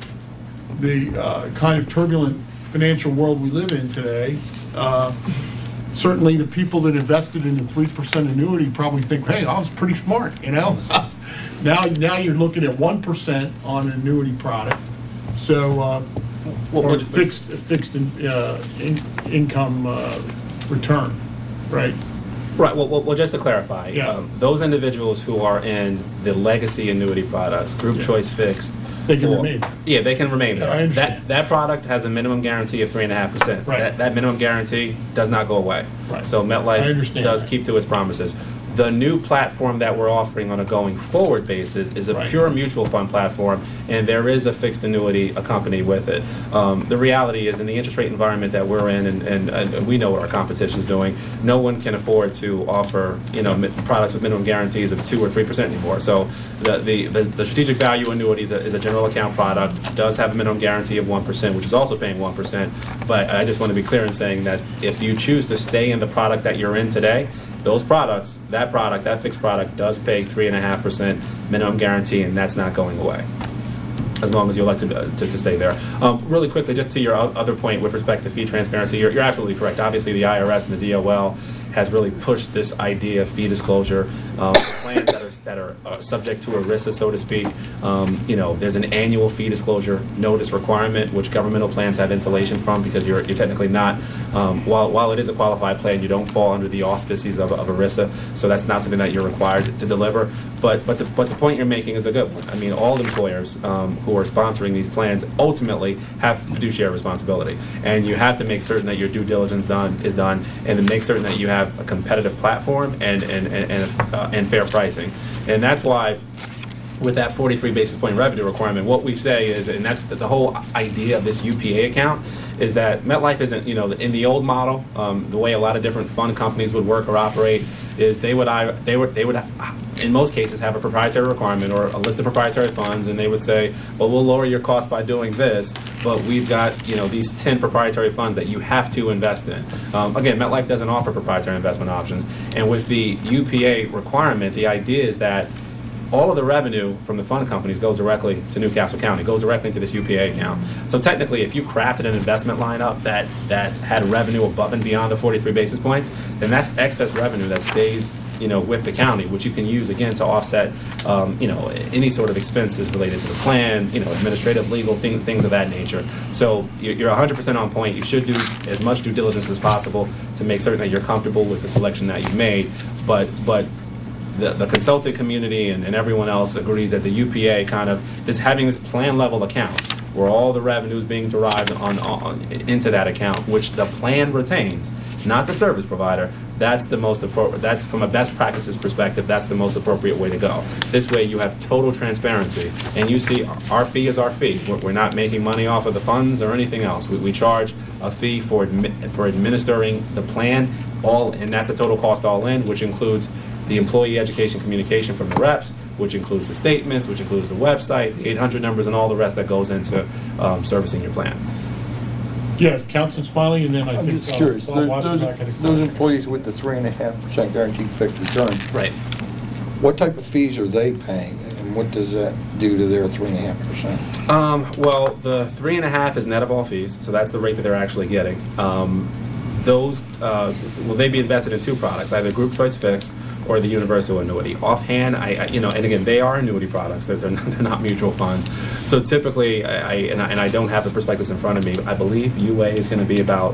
the uh, kind of turbulent financial world we live in today. Uh, certainly the people that invested in the three percent annuity probably think, hey, I was pretty smart, you know? now now you're looking at one percent on an annuity product. So, uh, well, or fixed, fixed in, uh, in, income uh, return, right? Right. Well, well, well just to clarify, yeah. um, those individuals who are in the legacy annuity products, group yeah. choice fixed, they can or, remain. Yeah, they can remain there. Yeah, I understand. That that product has a minimum guarantee of three and a half percent. Right. That that minimum guarantee does not go away. Right. So MetLife does that. keep to its promises. The new platform that we're offering on a going forward basis is a right. pure mutual fund platform, and there is a fixed annuity accompanied with it. Um, the reality is, in the interest rate environment that we're in, and, and, and we know what our competition is doing, no one can afford to offer, you know, mi- products with minimum guarantees of two or three percent anymore. So the the, the, the strategic value annuity is a, is a general account product, does have a minimum guarantee of one percent, which is also paying one percent. But I just want to be clear in saying that if you choose to stay in the product that you're in today, those products, that product, that fixed product does pay three and a half percent minimum guarantee, and that's not going away, as long as you elect to, to, to stay there. Um, really quickly, just to your other point with respect to fee transparency, you're, you're absolutely correct. Obviously, the I R S and the D O L has really pushed this idea of fee disclosure. Um, plans that are, that are uh, subject to ERISA, so to speak, um, you know, there's an annual fee disclosure notice requirement, which governmental plans have insulation from because you're, you're technically not, um, while, while it is a qualified plan, you don't fall under the auspices of, of ERISA, so that's not something that you're required to, to deliver. But but the, but the point you're making is a good one. I mean, all employers um, who are sponsoring these plans ultimately have fiduciary responsibility, and you have to make certain that your due diligence done is done, and to make certain that you have a competitive platform and and and and, uh, and fair pricing. And that's why, with that forty-three basis point revenue requirement, what we say is, and that's the, the whole idea of this U P A account, is that MetLife isn't, you know, in the old model, um, the way a lot of different fund companies would work or operate is they would they would they would in most cases, have a proprietary requirement or a list of proprietary funds, and they would say, well, we'll lower your cost by doing this, but we've got, you know, these ten proprietary funds that you have to invest in. Um, again, MetLife doesn't offer proprietary investment options, and with the U P A requirement, the idea is that all of the revenue from the fund companies goes directly to Newcastle County, goes directly into this U P A account. So technically, if you crafted an investment lineup that, that had revenue above and beyond the forty-three basis points, then that's excess revenue that stays, you know, with the county, which you can use, again, to offset, um, you know, any sort of expenses related to the plan, you know, administrative, legal, things, things of that nature. So you're you're one hundred percent on point. You should do as much due diligence as possible to make certain that you're comfortable with the selection that you've made, but, but The, the consultant community and, and everyone else agrees that the U P A kind of, this having this plan level account where all the revenue is being derived on, on into that account, which the plan retains, not the service provider, that's the most appropriate, that's from a best practices perspective, that's the most appropriate way to go. This way you have total transparency, and you see our fee is our fee. We're, we're not making money off of the funds or anything else. We, we charge a fee for, admi for administering the plan, all, and that's a total cost all in, which includes the employee education communication from the reps, which includes the statements, which includes the website, the eight hundred numbers, and all the rest that goes into um, servicing your plan. Yeah, Councilman Smiley, and then I I'm think just uh, curious, Bob those, Wasserman those- had a those employees with the three and a half percent guaranteed fixed return. Right. What type of fees are they paying, and what does that do to their three and a half percent? Um, well, the three and a half is net of all fees, so that's the rate that they're actually getting. Um, those, uh, will they be invested in two products, either group choice fixed or the universal annuity? Offhand, I, I you know, and again, they are annuity products. They're, they're, not, they're not mutual funds. So typically, I, I, and I and I don't have the prospectus in front of me. I believe U A is going to be about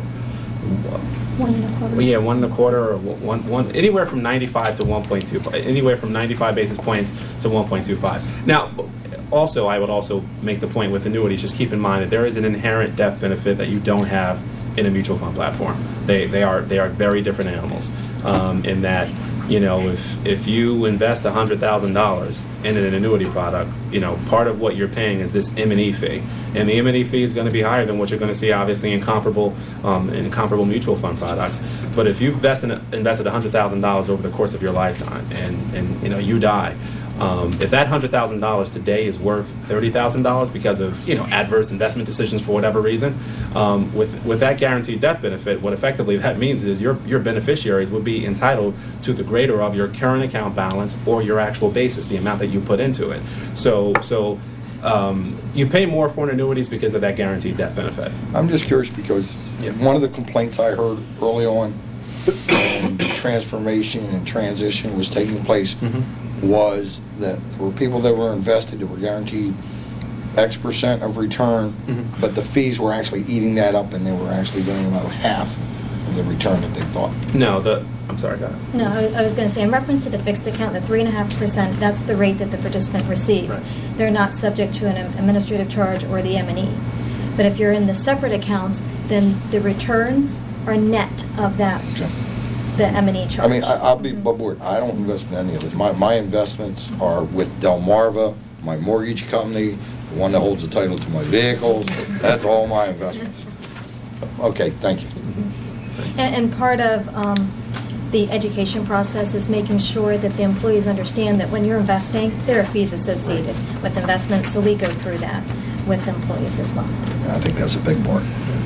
One and a quarter. well, yeah, one and a quarter, or one, one, anywhere from ninety-five to one point two five, anywhere from ninety-five basis points to one point two five. Now, also, I would also make the point with annuities, just keep in mind that there is an inherent death benefit that you don't have in a mutual fund platform. They, they are, they are very different animals, um, in that, you know, if, if you invest one hundred thousand dollars in an annuity product, you know, part of what you're paying is this M and E fee. And the M and E fee is going to be higher than what you're going to see, obviously, in comparable, um, in comparable mutual fund products. But if you invest in, invested one hundred thousand dollars over the course of your lifetime and, and you know, you die, Um, if that one hundred thousand dollars today is worth thirty thousand dollars because of, you know, adverse investment decisions for whatever reason, um, with, with that guaranteed death benefit, what effectively that means is your, your beneficiaries would be entitled to the greater of your current account balance or your actual basis, the amount that you put into it. So, so um, you pay more for annuities because of that guaranteed death benefit. I'm just curious because Yep. one of the complaints I heard early on when the transformation and transition was taking place Mm-hmm. was that there were people that were invested that were guaranteed X percent of return, Mhm. but the fees were actually eating that up and they were actually getting about half of the return that they thought. No, the, I'm sorry, go ahead. No, I I was going to say, in reference to the fixed account, the three and a half percent, that's the rate that the participant receives. Right. They're not subject to an administrative charge or the M and E. But if you're in the separate accounts, then the returns are net of that, Okay. the M and E charge. I mean, I- I'll be aboard. I don't invest in any of it. My, my investments are with Delmarva, my mortgage company, the one that holds the title to my vehicles. That's all my investments. Okay, thank you. And, and part of um, the education process is making sure that the employees understand that when you're investing, there are fees associated with investments, so we go through that with employees as well. I think that's a big part.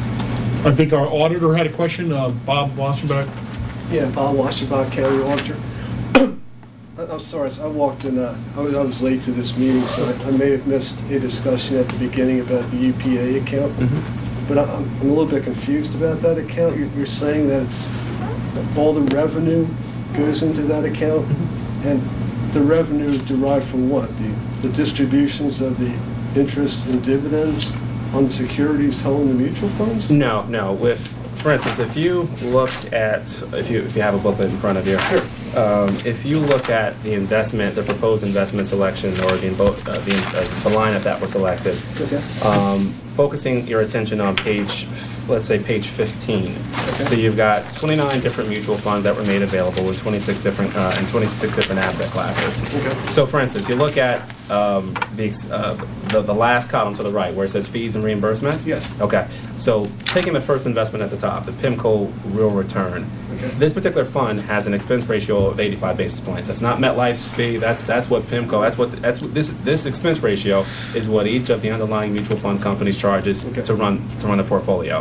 I think our auditor had a question, uh, Bob Wasserman. Yeah, Bob Wasserbach, County Auditor. I- I'm sorry, I walked in, uh, I was I was late to this meeting, so I I may have missed a discussion at the beginning about the U P A account. But I- I'm I'm a little bit confused about that account. You're you're saying that it's, that all the revenue goes into that account? And the revenue is derived from what? The the distributions of the interest and dividends on the securities held in the mutual funds? No, no. With, for instance, if you look at, if you if you have a booklet in front of you, um, if you look at the investment, the proposed investment selection, or the invo- uh, the, uh, the lineup that was selected, Okay. um, focusing your attention on page, let's say page fifteen. So you've got twenty-nine different mutual funds that were made available with twenty-six different uh, and twenty-six different asset classes. Okay. So for instance, you look at um, the, ex- uh, the the last column to the right where it says fees and reimbursements. Yes. Okay. So taking the first investment at the top, the PIMCO Real Return. Okay. This particular fund has an expense ratio of eighty-five basis points. That's not MetLife's fee. That's that's what PIMCO. That's what that's what this this expense ratio is what each of the underlying mutual fund companies charges Okay. to run to run the portfolio.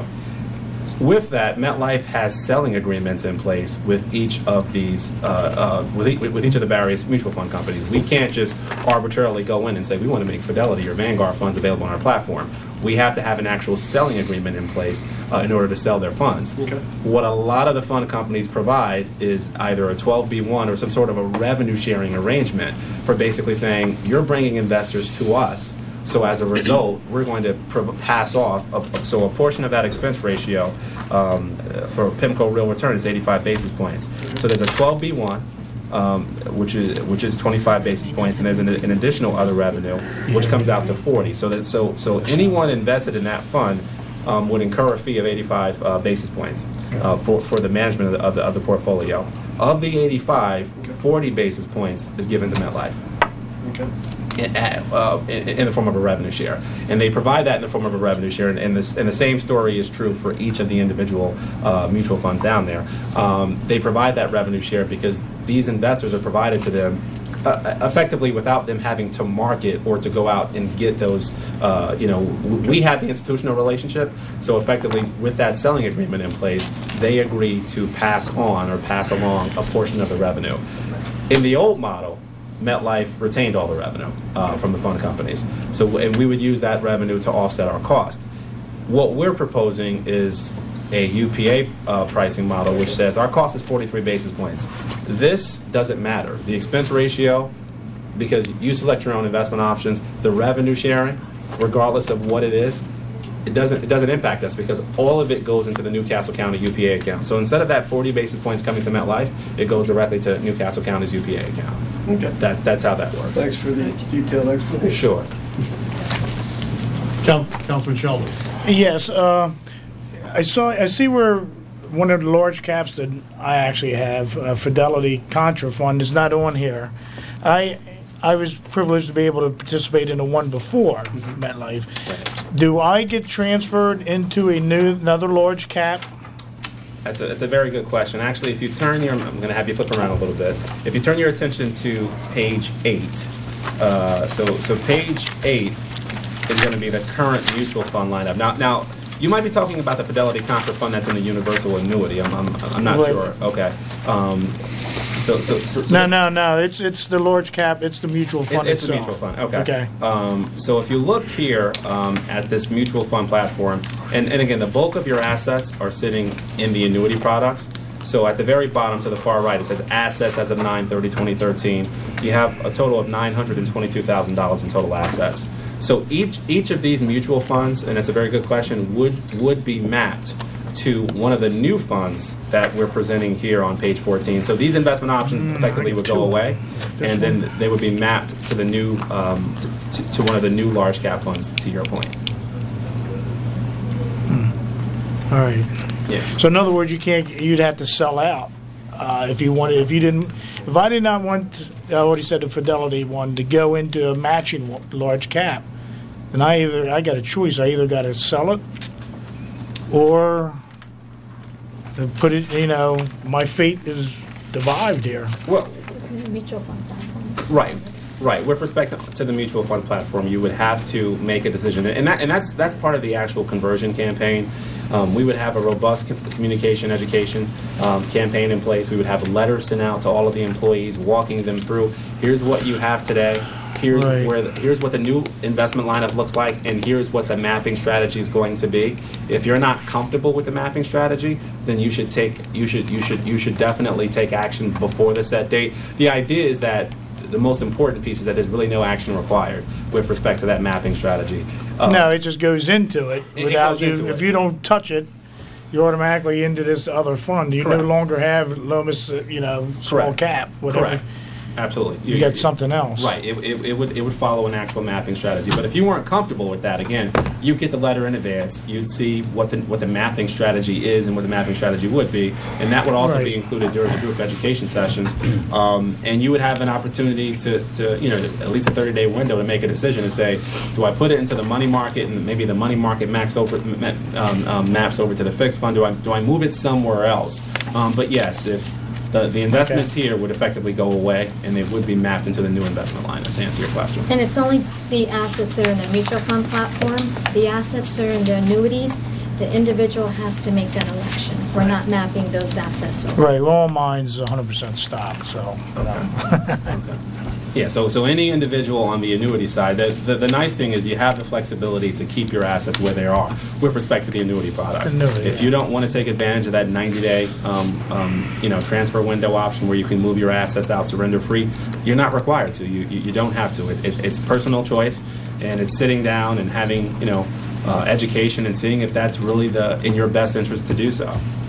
With that, MetLife has selling agreements in place with each of these, uh, uh, with, e- with each of the various mutual fund companies. We can't just arbitrarily go in and say we want to make Fidelity or Vanguard funds available on our platform. We have to have an actual selling agreement in place uh, in order to sell their funds. Okay. What a lot of the fund companies provide is either a twelve B one or some sort of a revenue sharing arrangement for basically saying you're bringing investors to us. So as a result, we're going to pr- pass off, a, so a portion of that expense ratio um, for PIMCO Real Return is eighty-five basis points. So there's a twelve B one, um, which is which is twenty-five basis points, and there's an, an additional other revenue, which comes out to forty. So that so so anyone invested in that fund um, would incur a fee of eighty-five uh, basis points uh, for for the management of the, of the of the portfolio. Of the eighty-five, forty basis points is given to MetLife. Okay. In, uh, in, in the form of a revenue share, and they provide that in the form of a revenue share, and, and, this, and the same story is true for each of the individual uh, mutual funds down there. Um, they provide that revenue share because these investors are provided to them uh, effectively without them having to market or to go out and get those. Uh, you know, we have the institutional relationship, so effectively with that selling agreement in place, they agree to pass on or pass along a portion of the revenue. In the old model, MetLife retained all the revenue uh, from the fund companies. So, and we would use that revenue to offset our cost. What we're proposing is a U P A uh, pricing model, which says our cost is forty-three basis points. This doesn't matter. The expense ratio, because you select your own investment options, the revenue sharing, regardless of what it is, it doesn't it doesn't impact us because all of it goes into the Newcastle County U P A account. So instead of that forty basis points coming to MetLife, it goes directly to Newcastle County's U P A account. Okay. That that's how that works. Thanks for the detailed explanation. Sure. Coun- Councilman Sheldon. Yes, uh, I saw. I see where one of the large caps that I actually have, uh, Fidelity Contra Fund, is not on here. I I was privileged to be able to participate in the one before MetLife. Do I get transferred into a new another large cap? That's a, that's a very good question. Actually, if you turn your, I'm going to have you flip around a little bit. If you turn your attention to page eight, uh, so so page eight is going to be the current mutual fund lineup. Now, now you might be talking about the Fidelity Contra Fund that's in the universal annuity. I'm I'm, I'm not Right. sure. Okay. Um, so so, so, so No, this- no, no. It's it's the large cap. It's the mutual It's, fund it's the itself. mutual fund, okay. Okay. Um, so if you look here um, at this mutual fund platform, and, and again, the bulk of your assets are sitting in the annuity products. So at the very bottom to the far right, it says assets as of nine thirty twenty thirteen. You have a total of nine hundred twenty-two thousand dollars in total assets. So each each of these mutual funds, and it's a very good question, would would be mapped to one of the new funds that we're presenting here on page fourteen. So these investment options effectively would go away, and then they would be mapped to the new, um, to, to one of the new large cap funds, to your point. All right. Yeah. So in other words, you can't. You'd have to sell out uh, if you wanted. If you didn't. If I did not want, I already said the Fidelity one to go into a matching wa- large cap, then I either I got a choice. I either got to sell it, or put it. You know, my fate is divided here. Well, Mutual fund platform. Right, right. With respect to the mutual fund platform, you would have to make a decision, and that and that's that's part of the actual conversion campaign. Um, we would have a robust com- communication education um, campaign in place. We would have letters sent out to all of the employees, walking them through. Here's what you have today. Here's Right. where. The, here's what the new investment lineup looks like, and here's what the mapping strategy is going to be. If you're not comfortable with the mapping strategy, then you should take. You should. You should. You should definitely take action before the set date. The idea is that the most important piece is that there's really no action required with respect to that mapping strategy. Uh, no, it just goes into it It- it without goes you. into If it. you don't touch it, you're automatically into this other fund. You Correct. no longer have Lomas, uh, you know, small Correct. cap, whatever. Correct. Absolutely. you get something else. Right. It, it, it would it would follow an actual mapping strategy. But if you weren't comfortable with that, again, you get the letter in advance. You'd see what the what the mapping strategy is and what the mapping strategy would be, and that would also Right. be included during the group education sessions. Um, and you would have an opportunity to, to you know at least a thirty day window to make a decision and say, do I put it into the money market and maybe the money market max over um, um, maps over to the fixed fund? Do I do I move it somewhere else? Um, but yes, if The, the investments Okay. here would effectively go away, and they would be mapped into the new investment line, to answer your question. And it's only the assets that are in the mutual fund platform. The assets that are in the annuities, the individual has to make that election. We're not mapping those assets over. Right, well, all mine's one hundred percent stock, so, you know. Yeah, so so any individual on the annuity side, the, the, the nice thing is you have the flexibility to keep your assets where they are with respect to the annuity products. Annuity, if you don't want to take advantage of that ninety day um, um, you know, transfer window option where you can move your assets out surrender free, you're not required to. You, you, you don't have to. It, it, it's personal choice, and it's sitting down and having, you know, uh, education and seeing if that's really the in your best interest to do so.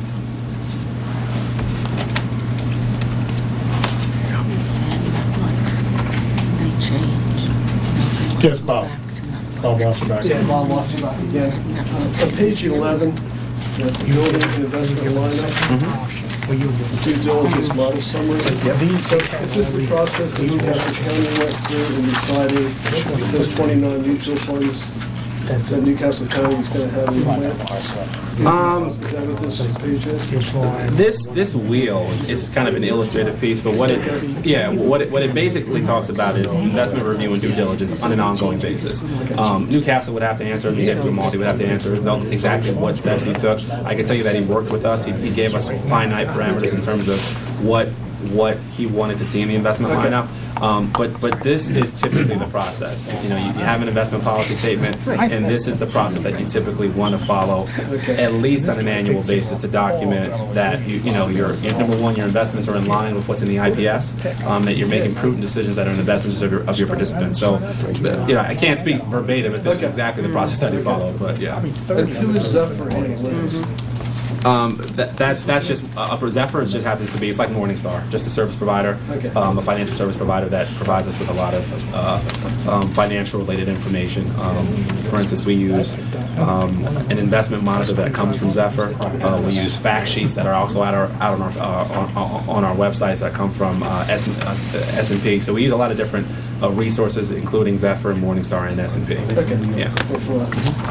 Yes, Bob. Bob Wasserback. Yeah, Bob Wasserback again. Uh, On page eleven, the building and investment lineup, due diligence model summary. So this is the process that Newcastle County went through in deciding those twenty-nine mutual funds that Newcastle County is going to have in the plan. Um, Is that what this page is? This this wheel, it's kind of an illustrative piece, but what it yeah what it, what it basically talks about is investment review and due diligence on an ongoing basis. Um, Newcastle would have to answer, and Nick Grimaldi would have to answer exactly what steps he took. I can tell you that he worked with us. He, he gave us finite parameters in terms of what what he wanted to see in the investment lineup. Um, but but this is typically the process. You know, you, you have an investment policy statement, and this is the process that you typically want to follow, at least on an annual basis, to document that you you know your number one, your investments are in line with what's in the I P S, um, that you're making prudent decisions that are in the best interest of your, of your participants. So, you know, I can't speak verbatim if this is exactly the process that he followed, but yeah. And who is Zephyr Analytics? Um, that, that's that's just uh, Upper Zephyr. It just happens to be it's like Morningstar, just a service provider, Okay. um, a financial service provider that provides us with a lot of uh, um, financial related information. Um, for instance, we use um, an investment monitor that comes from Zephyr. Uh, we use fact sheets that are also out, our, out on our uh, on, on our websites that come from uh, S and P. So we use a lot of different uh, resources, including Zephyr, Morningstar, and S and P. Okay. Yeah. Thanks a lot.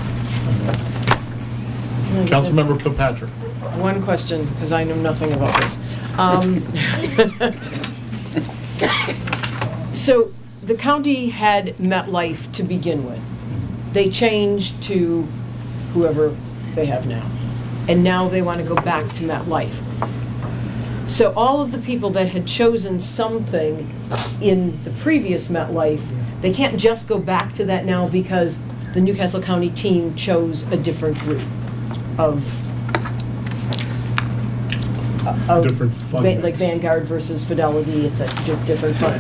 Councilmember Kilpatrick. One question, because I know nothing about this. Um, So, the county had MetLife to begin with. They changed to whoever they have now. And now they want to go back to MetLife. So all of the people that had chosen something in the previous MetLife, they can't just go back to that now because the Newcastle County team chose a different route of of Different fund Va- mix. like Vanguard versus Fidelity, it's a di- different fund.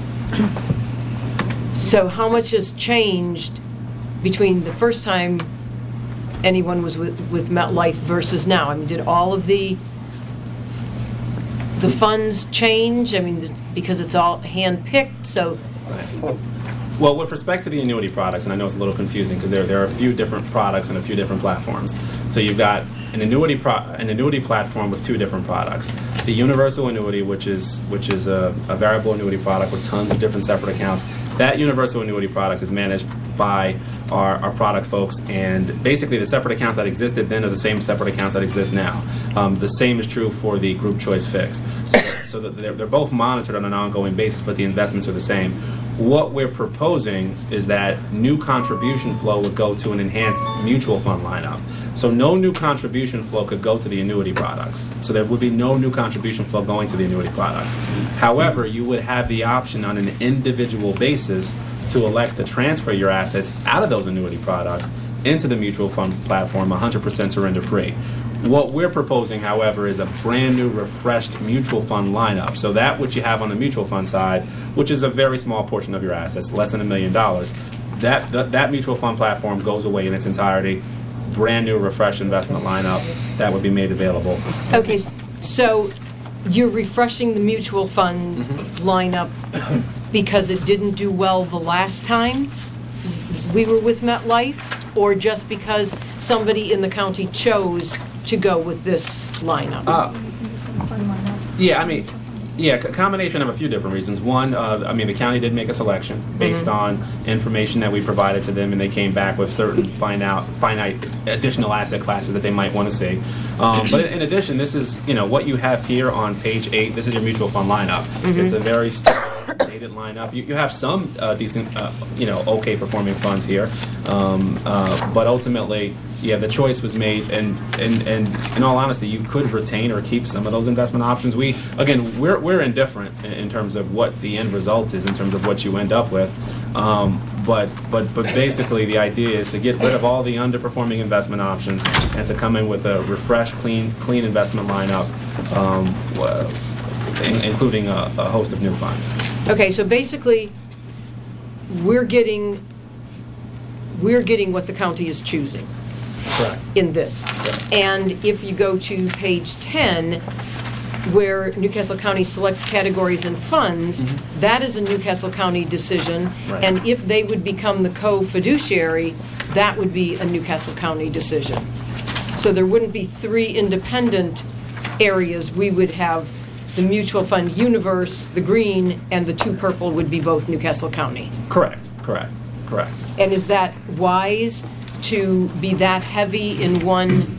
So how much has changed between the first time anyone was with, with MetLife versus now? I mean, did all of the the funds change? I mean, because it's all hand-picked, so Well, with respect to the annuity products, and I know it's a little confusing because there, there are a few different products and a few different platforms. So you've got an annuity pro, an annuity platform with two different products. The universal annuity, which is which is a, a variable annuity product with tons of different separate accounts. That universal annuity product is managed by our, our product folks, and basically the separate accounts that existed then are the same separate accounts that exist now. Um, the same is true for the group choice fixed. So, so that they're, they're both monitored on an ongoing basis, but the investments are the same. What we're proposing is that new contribution flow would go to an enhanced mutual fund lineup. So no new contribution flow could go to the annuity products. So there would be no new contribution flow going to the annuity products. However, you would have the option on an individual basis to elect to transfer your assets out of those annuity products into the mutual fund platform one hundred percent surrender free. What we're proposing, however, is a brand new refreshed mutual fund lineup. So that which you have on the mutual fund side, which is a very small portion of your assets, less than a million dollars, that, that that mutual fund platform goes away in its entirety. Brand new refreshed investment lineup that would be made available. okay, s- so you're refreshing the mutual fund lineup because it didn't do well the last time we were with MetLife, or just because somebody in the county chose to go with this lineup? Uh, yeah, I mean, yeah, a combination of a few different reasons. One, uh, I mean, the county did make a selection based Mhm. on information that we provided to them, and they came back with certain finite, finite additional asset classes that they might want to see. Um, but in addition, this is, you know, what you have here on page eight. This is your mutual fund lineup. Mhm. It's a very dated lineup. You, you have some uh, decent, uh, you know, okay performing funds here, um, uh, but ultimately, yeah, the choice was made, and, and, and in all honesty, you could retain or keep some of those investment options. We, again, we're, we're indifferent in, in terms of what the end result is, in terms of what you end up with. Um, but, but, but basically, the idea is to get rid of all the underperforming investment options and to come in with a refreshed, clean, clean investment lineup, um, uh, in, including a, a host of new funds. Okay, so basically, we're getting, we're getting what the county is choosing. Correct. In this. And if you go to page ten, where Newcastle County selects categories and funds, that is a Newcastle County decision. Right. And if they would become the co-fiduciary, that would be a Newcastle County decision. So there wouldn't be three independent areas. We would have the mutual fund universe, the green, and the two purple would be both Newcastle County. Correct, correct, correct. And is that wise to be that heavy in one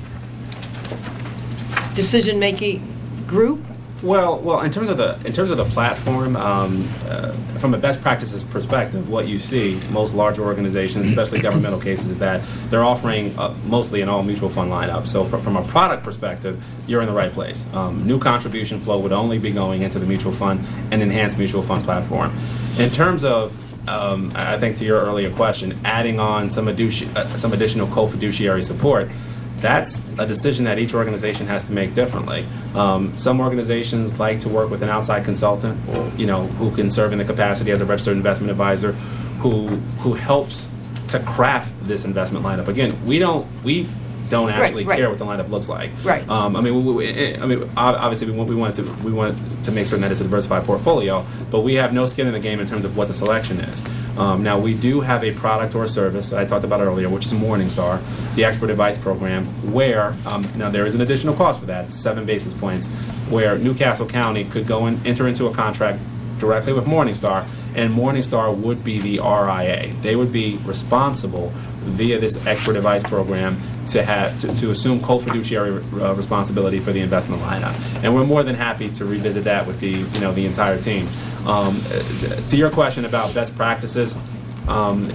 decision-making group? Well, well, in terms of the in terms of the platform, um, uh, from a best practices perspective, what you see most larger organizations, especially governmental cases, is that they're offering uh, mostly an all mutual fund lineup. So, from, from a product perspective, you're in the right place. Um, new contribution flow would only be going into the mutual fund and enhanced mutual fund platform. In terms of Um, I think to your earlier question, adding on some, addu- uh, some additional co-fiduciary support, that's a decision that each organization has to make differently. Um, some organizations like to work with an outside consultant, you know, who can serve in the capacity as a registered investment advisor, who who helps to craft this investment lineup. Again, we don't we don't actually Right, right. care what the lineup looks like. Right. Um, I mean, we, we, I mean, ob- obviously, we want, we want to we want to make certain that it's a diversified portfolio, but we have no skin in the game in terms of what the selection is. Um, now, we do have a product or service I talked about earlier, which is Morningstar, the Expert Advice Program, where um, now there is an additional cost for that, it's seven basis points, where Newcastle County could go and enter into a contract directly with Morningstar, and Morningstar would be the R I A. They would be responsible via this expert advice program to have to, to assume co-fiduciary uh, responsibility for the investment lineup, and we're more than happy to revisit that with the you know the entire team. Um, to your question about best practices, um,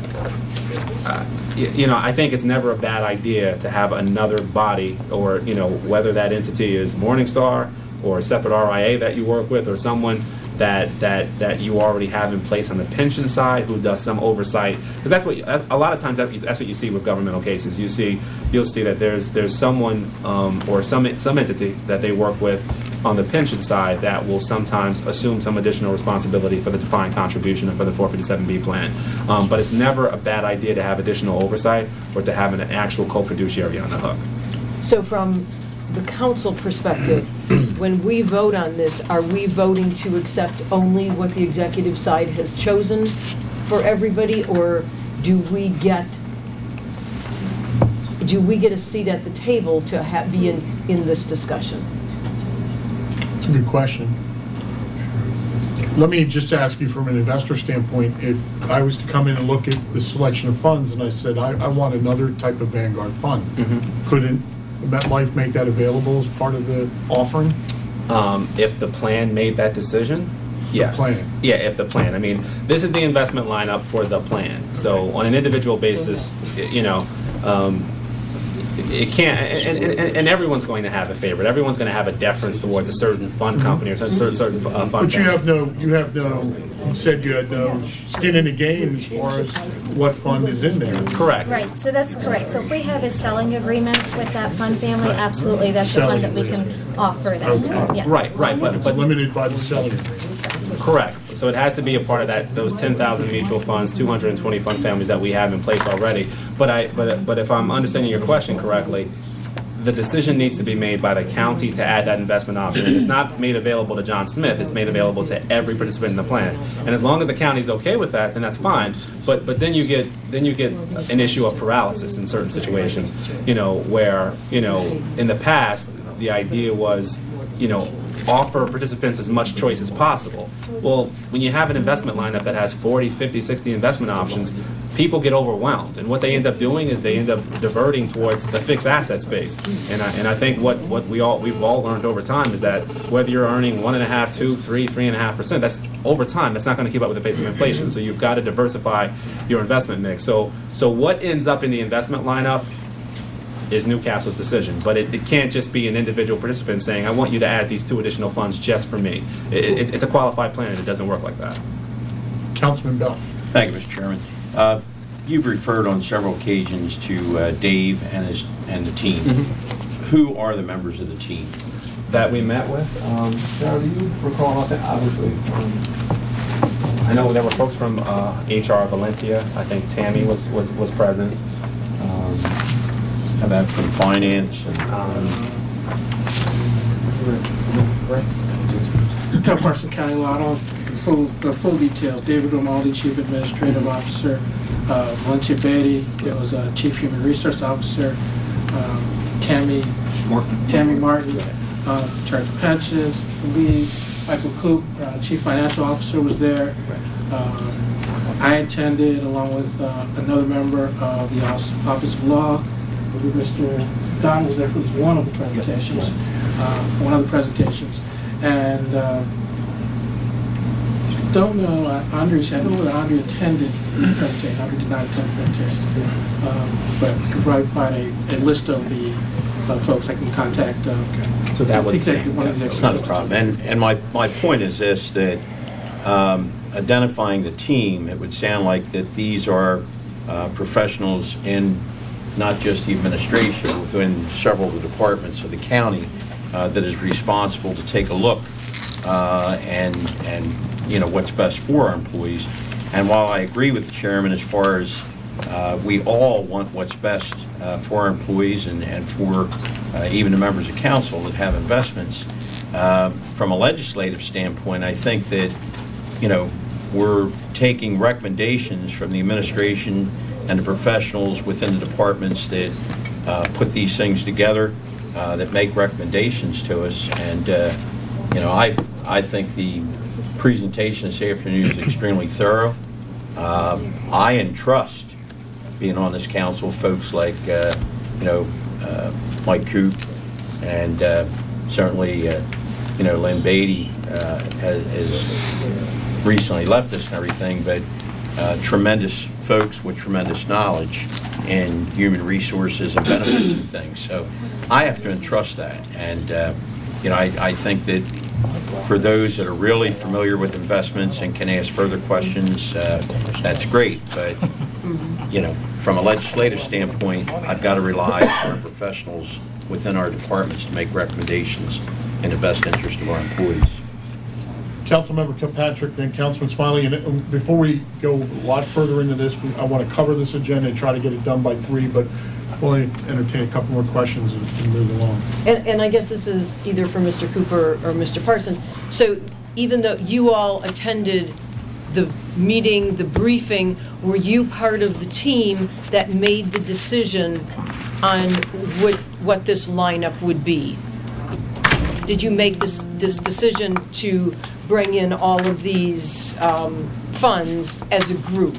uh, you, you know I think it's never a bad idea to have another body, or you know whether that entity is Morningstar or a separate R I A that you work with, or someone that that that you already have in place on the pension side who does some oversight, because that's what you, a lot of times that's what you see with governmental cases. You see you'll see that there's there's someone um, or some some entity that they work with on the pension side that will sometimes assume some additional responsibility for the defined contribution and for the four fifty-seven B plan. Um, but it's never a bad idea to have additional oversight or to have an actual co-fiduciary on the hook. So from the council perspective, when we vote on this, are we voting to accept only what the executive side has chosen for everybody, or do we get do we get a seat at the table to ha- be in, in this discussion? That's a good question. Let me just ask you from an investor standpoint, if I was to come in and look at the selection of funds and I said, I, I want another type of Vanguard fund, Mm-hmm. couldn't MetLife make that available as part of the offering? Um, if the plan made that decision, yes. plan. Yeah, if the plan. I mean, this is the investment lineup for the plan. So on an individual basis, y- you know, um, it can't, and, and, and everyone's going to have a favorite. Everyone's going to have a deference towards a certain fund company or certain certain, certain uh, fund. But you family. have no, you have no, you said you had no skin in the game as far as what fund is in there. Correct. Right, so that's correct. So if we have a selling agreement with that fund family, absolutely, that's the fund that we can offer them. Okay. Yes. Right, right, but, It's but limited by the selling agreement. correct. So it has to be a part of that, those ten thousand mutual funds, two hundred twenty fund families that we have in place already. But I, but but if I'm understanding your question correctly, the decision needs to be made by the county to add that investment option. And it's not made available to John Smith, it's made available to every participant in the plan. And as long as the county's okay with that, then that's fine. But but then you get then you get an issue of paralysis in certain situations, you know, where, you know, in the past, the idea was, you know, offer participants as much choice as possible. Well, when you have an investment lineup that has forty, fifty, sixty investment options, people get overwhelmed. And what they end up doing is they end up diverting towards the fixed asset space. And I, and I think what, what we all, we've all learned over time is that whether you're earning one and a half, two, three, three and a half percent, that's over time, that's not going to keep up with the pace of inflation. So you've got to diversify your investment mix. So, so what ends up in the investment lineup is Newcastle's decision, but it, it can't just be an individual participant saying, I want you to add these two additional funds just for me. It, it, it's a qualified plan and it doesn't work like that. Councilman Bell. Thank you, Mister Chairman. Uh, you've referred on several occasions to uh, Dave and his and the team. Mm-hmm. Who are the members of the team that we met with? Um, Sarah, do you recall that? Obviously, um, I know there were folks from uh, H R Valencia. I think Tammy was was, was present. Um, How about from finance? And, um, Del Parson County Law, I don't have the full, the full details. David Romaldi, Chief Administrative Officer, uh, Valencia Beatty, it was uh, Chief Human Resource Officer, um, Tammy Martin, Tammy Martin uh, in charge of pensions, Lee, Michael Coop, uh, Chief Financial Officer was there. Uh, I attended along with uh, another member of the Office of Law. Mister Don was there for one of the presentations, uh, one of the presentations, and uh, I don't know, uh, Andre, I don't know whether Andre attended the presentation. Andre did not attend the presentation, um, but I could probably provide a, a list of the uh, folks I can contact. Uh, so that was executive, one of the executive. Not a problem. And and my my point is this: that um, identifying the team, it would sound like that these are uh, professionals in not just the administration, within several of the departments of the county uh, that is responsible to take a look uh, and, and, you know, what's best for our employees. And while I agree with the chairman as far as uh, we all want what's best uh, for our employees and, and for uh, even the members of council that have investments, uh, from a legislative standpoint, I think that, you know, we're taking recommendations from the administration and the professionals within the departments that uh, put these things together, uh, that make recommendations to us. And, uh, you know, I, I think the presentation this afternoon is extremely thorough. Uh, I entrust, being on this council, folks like, uh, you know, uh, Mike Coop and uh, certainly, uh, you know, Lynn Beatty uh, has, has recently left us and everything, but uh, tremendous folks with tremendous knowledge in human resources and benefits and things. So I have to entrust that. And, uh, you know, I, I think that for those that are really familiar with investments and can ask further questions, uh, that's great. But, you know, from a legislative standpoint, I've got to rely on professionals within our departments to make recommendations in the best interest of our employees. Councilmember Kilpatrick, then Councilman Smiley, and before we go a lot further into this, I want to cover this agenda and try to get it done by three, but we'll entertain a couple more questions and move along. And, and I guess this is either for Mister Cooper or Mister Parson. So even though you all attended the meeting, the briefing, were you part of the team that made the decision on what, what this lineup would be? Did you make this, this decision to bring in all of these um, funds as a group?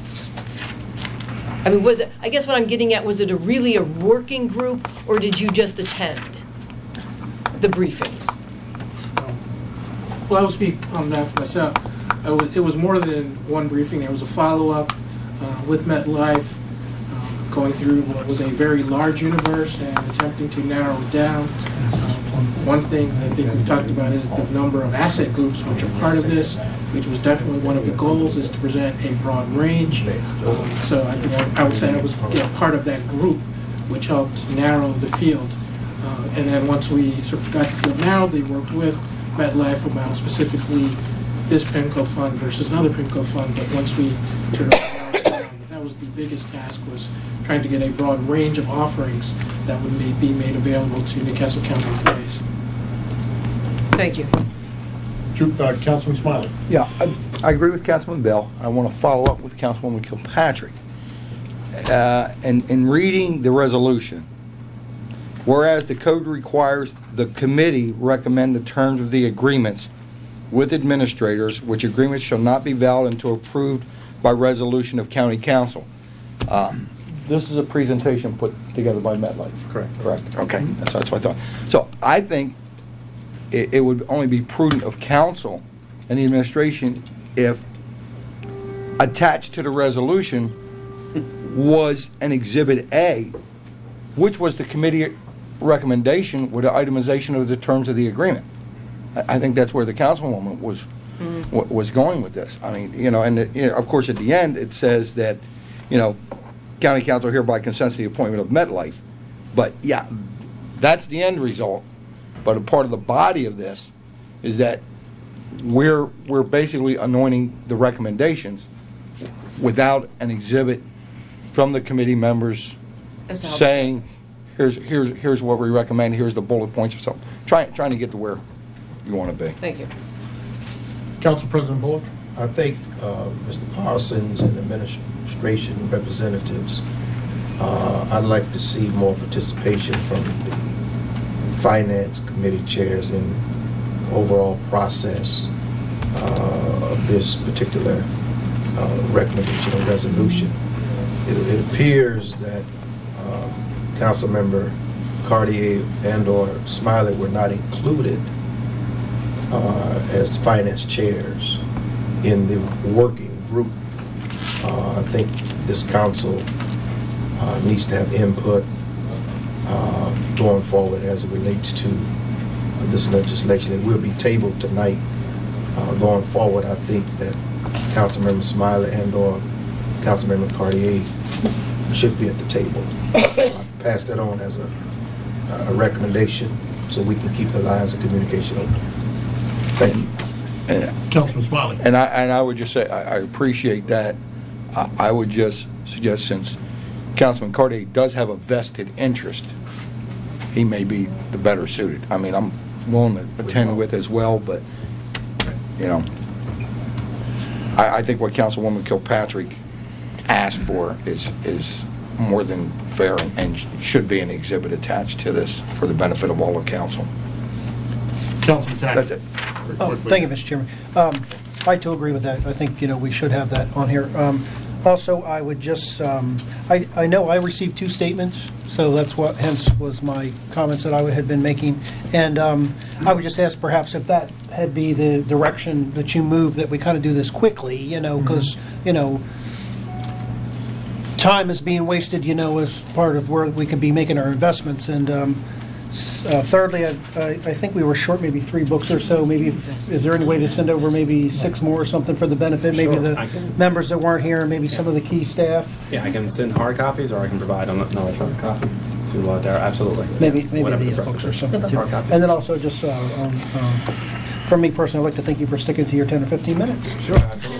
I mean, was it, I guess what I'm getting at, was it a really a working group, or did you just attend the briefings? Well, I will speak on that for myself. I was, it was more than one briefing. There was a follow-up uh, with MetLife, uh, going through what was a very large universe and attempting to narrow it down. One thing that I think we talked about is the number of asset groups which are part of this, which was definitely one of the goals, is to present a broad range. Um, so I, I would say I was you know, part of that group, which helped narrow the field. Uh, and then once we sort of got the field narrowed, they worked with MetLife about specifically this PIMCO fund versus another PIMCO fund. But once we sort of narrowed it down, that was the biggest task was trying to get a broad range of offerings that would may be made available to Newcastle County employees. Thank you. Ju- uh, Councilman Smiley. Yeah, I, I agree with Councilman Bell. I want to follow up with Councilwoman Kilpatrick. Uh, in, in reading the resolution, whereas the code requires the committee recommend the terms of the agreements with administrators, which agreements shall not be valid until approved by resolution of county council. Uh, this is a presentation put together by MetLife. Correct. Correct. Okay, that's, that's what I thought. So I think it, it would only be prudent of council and the administration if attached to the resolution was an Exhibit A, which was the committee recommendation with the itemization of the terms of the agreement. I, I think that's where the councilwoman was Mm. wa- was going with this. I mean, you know, and it, you know, of course at the end it says that, you know, county council hereby consents to the appointment of MetLife. But yeah, that's the end result. But a part of the body of this is that we're we're basically anointing the recommendations without an exhibit from the committee members As to how- saying, here's here's here's what we recommend, here's the bullet points or something. Trying trying to get to where you want to be. Thank you. Council President Bullock. I think uh, Mister Parsons and administration representatives, uh, I'd like to see more participation from the finance committee chairs in overall process uh, of this particular uh, recommendation or resolution. It, it appears that uh, Councilmember Cartier and or Smiley were not included uh, as finance chairs in the working group. Uh, I think this council uh, needs to have input uh, going forward as it relates to uh, this legislation. It will be tabled tonight. Uh, going forward, I think that Councilmember Smiley and or Councilmember Cartier should be at the table. I pass that on as a, a recommendation so we can keep the lines of communication open. Thank you. And, Councilman Smiley. And I and I would just say I, I appreciate that. I, I would just suggest, since Councilman Cartier does have a vested interest, he may be the better suited. I mean, I'm willing to attend with as well, but you know, I, I think what Councilwoman Kilpatrick asked for is is more than fair and, and should be an exhibit attached to this for the benefit of all of council. Councilman Tackett. That's it. Oh, thank you, Mister Chairman. Um, I too agree with that. I think, you know, we should have that on here. Um, Also, I would just, um, I I know I received two statements, so that's what, hence was my comments that I had been making. And um, I would just ask perhaps if that had be the direction that you move, that we kind of do this quickly, you know, because, you know, time is being wasted, you know, as part of where we could be making our investments. And um, s- uh, thirdly, I, I I think we were short maybe three books or so. Maybe, if- is there any way to send over maybe six more or something for the benefit? Maybe Sure, the I can- members that weren't here, maybe some of the key staff? Yeah, I can send hard copies, or I can provide an electronic copy to uh, Dara. Absolutely. Maybe, maybe Whatever the these books or preference is. something too. Hard copy. And then also just, uh, um, um, from me personally, I'd like to thank you for sticking to your ten or fifteen minutes. Sure.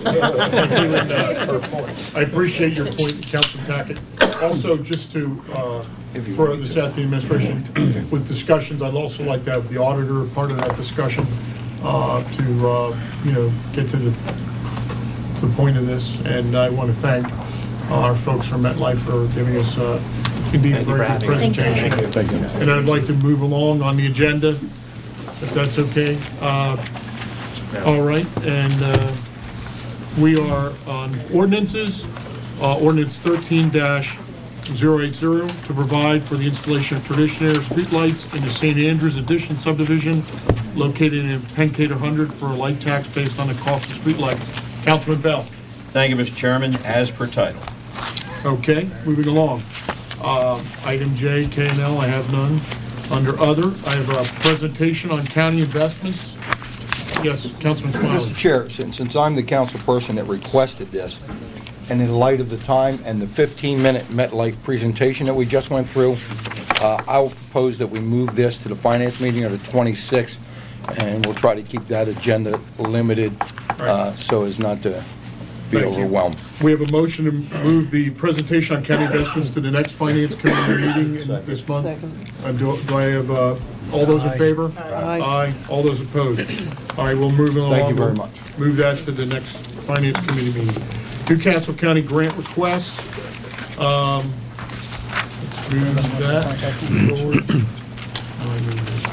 I appreciate your point, Councilman Tackett. Also, just to uh, throw this at the administration, with discussions, I'd also like to have the auditor part of that discussion uh, to, uh, you know, get to the, to the point of this. And I want to thank our folks from MetLife for giving us uh, indeed a Thank you very for good having us. presentation. Thank you. And I'd like to move along on the agenda, if that's okay. Uh, All right, and uh, we are on ordinances. Uh, Ordinance thirteen dash zero eight zero to provide for the installation of traditional streetlights in the Saint Andrews Addition subdivision located in Pencader one hundred for a light tax based on the cost of streetlights. Councilman Bell. Thank you, Mister Chairman. As per title. Okay, moving along. Uh, Item J, K and L, I have none. Under other, I have a presentation on county investments. Yes, Councilman Smiley. Mister Chair, since, since I'm the council person that requested this, and in light of the time and the fifteen-minute MetLife presentation that we just went through, uh, I'll propose that we move this to the finance meeting on the twenty-sixth, and we'll try to keep that agenda limited uh, so as not to be Thank you. overwhelmed. We have a motion to move the presentation on county investments to the next finance committee meeting in this month. Uh, do, do I have, uh, all those in Aye. favor? Aye. Aye. All those opposed? All right, we'll move along. Thank you very much. Move that to the next finance committee meeting. Newcastle County grant requests. Um, let's move that forward. Oh, I need this.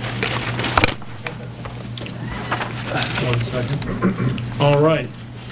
One second. All right.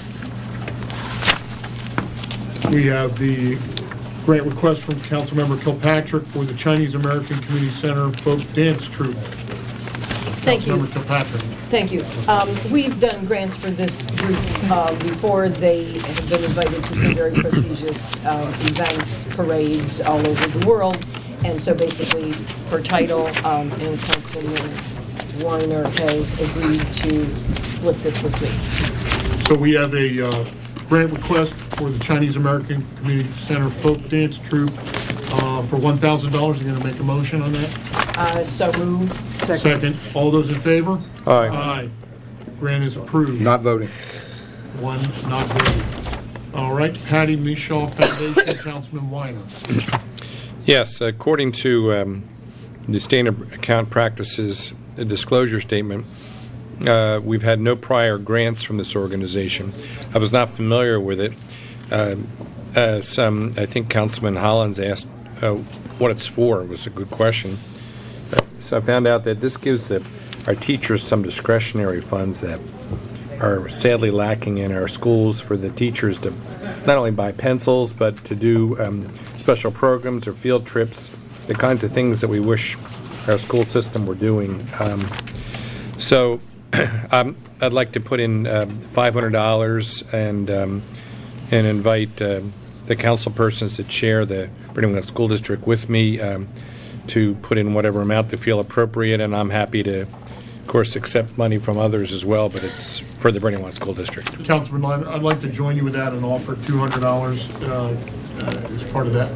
We have the grant request from Councilmember Kilpatrick for the Chinese American Community Center Folk Dance Troupe. Thank you. Councilmember Kilpatrick. Thank you. Um, We've done grants for this group uh, before. They have been invited to some very prestigious um, events, parades all over the world. And so basically, per title, um, and Councilman Weiner has agreed to split this with me. So we have a uh, grant request for the Chinese American Community Center Folk Dance Troupe uh, for one thousand dollars. You're going to make a motion on that? Uh, So moved. Second. All those in favor? Aye. Aye. Grant is approved. Not voting. One not voting. All right, Hattie Michaud Foundation, Councilman Weiner. Yes, according to um, the standard account practices the disclosure statement, uh, we've had no prior grants from this organization. I was not familiar with it. Uh, uh, some, I think Councilman Hollins asked uh, what it's for. It was a good question. Uh, so I found out that this gives the, our teachers some discretionary funds that are sadly lacking in our schools for the teachers to not only buy pencils, but to do um, special programs or field trips, the kinds of things that we wish our school system were doing. Um, so um, I'd like to put in uh, five hundred dollars and um, and invite uh, the council persons that chair the Brandywine School District with me um, to put in whatever amount they feel appropriate, and I'm happy to, of course, accept money from others as well, but it's for the Brandywine School District. Councilman Weiner, I'd like to join you with that and offer two hundred dollars uh, uh, as part of that.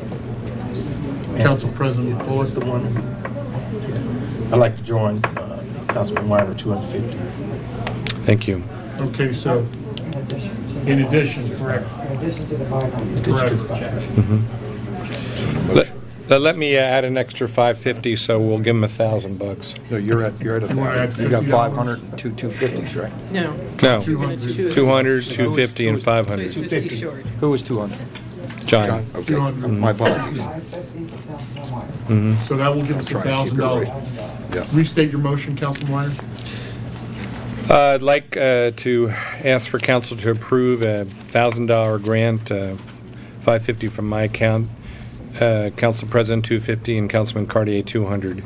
Council President Bullock. the one? I'd like to join uh, Councilman Weiner, two hundred fifty. Thank you. Okay, so in addition, correct? In addition to the five hundred. Correct. Mm-hmm. Let, uh, let me uh, add an extra five fifty, so we'll give them a thousand bucks. No, you're at, you're at a, You wanna add you got fifty dollars? five hundred and two two fifties, right? No. No, two hundred. two hundred, two fifty, and five hundred. two fifty short. Who was two hundred? John. Okay, two hundred. my apologies. Mhm. So that will give us a Try to keep thousand it dollars. right. Yeah. Restate your motion, Councilman Weiner. Uh, I'd like uh, to ask for council to approve a thousand dollar grant, uh, five fifty from my account, uh, Council President two fifty, and Councilman Cartier two hundred.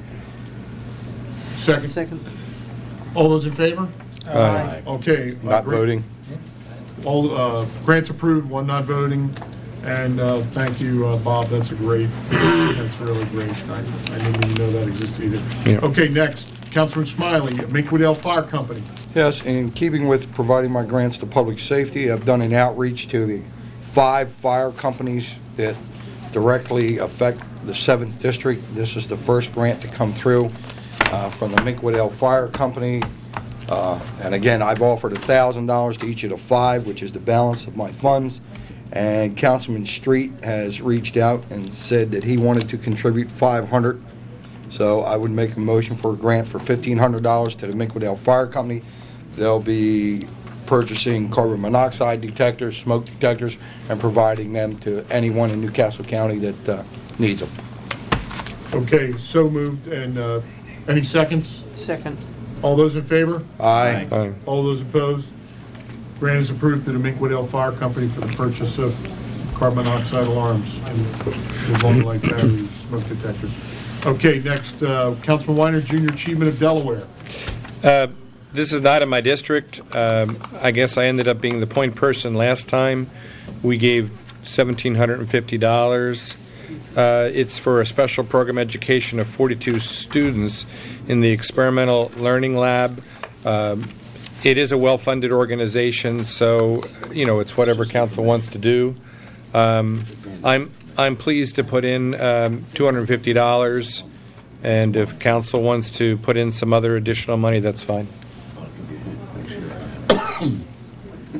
Second. Second. All those in favor? Aye. Okay. uh, Not gra- voting. All uh, grants approved, one not voting. And uh, thank you, uh, Bob. That's a great, that's really great. I, I didn't even know that existed either. Yeah. Okay, next, Councilman Smiley, Mapledale Fire Company. Yes, in keeping with providing my grants to public safety, I've done an outreach to the five fire companies that directly affect the seventh District. This is the first grant to come through uh, from the Mapledale Fire Company. Uh, And again, I've offered one thousand dollars to each of the five, which is the balance of my funds. And Councilman Street has reached out and said that he wanted to contribute five hundred dollars. So I would make a motion for a grant for fifteen hundred dollars to the Mapledale Fire Company. They'll be purchasing carbon monoxide detectors, smoke detectors, and providing them to anyone in Newcastle County that uh, needs them. Okay, so moved. And uh, any seconds? Second. All those in favor? Aye. Aye. All those opposed? Grant is approved to the Mapledale Fire Company for the purchase of carbon monoxide alarms and revolving light battery smoke detectors. Okay, next, uh, Councilman Weiner, Junior Achievement of Delaware. Uh, This is not in my district. Um, I guess I ended up being the point person last time. We gave one thousand seven hundred fifty dollars. Uh, it's for a special program education of forty-two students in the Experimental Learning Lab. Um, it is a well-funded organization, so, you know, it's whatever council wants to do. Um, I'm, I'm pleased to put in um, two hundred fifty dollars, and if council wants to put in some other additional money, that's fine.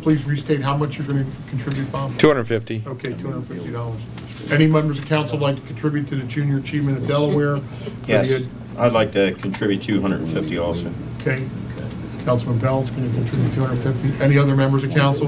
please restate how much you're going to contribute, Bob? two hundred fifty. Okay, two hundred fifty dollars. Any members of council like to contribute to the Junior Achievement of Delaware? Yes, I'd like to contribute two hundred fifty also. Okay. Councilman Bell's going to contribute two hundred fifty. Any other members of council?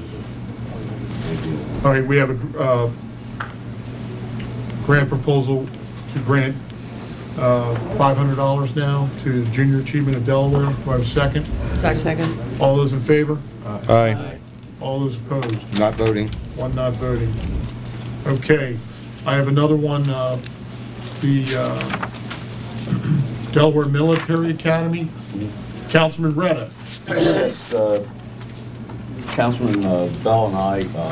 All right, we have a uh, grant proposal to grant uh, five hundred dollars now to Junior Achievement of Delaware. Do I have a second? Second. All those in favor? Aye. All those opposed? Not voting. One not voting. Okay, I have another one, uh, the uh, Delaware Military Academy. Councilman Retta. Uh, Councilman uh, Bell and I, uh,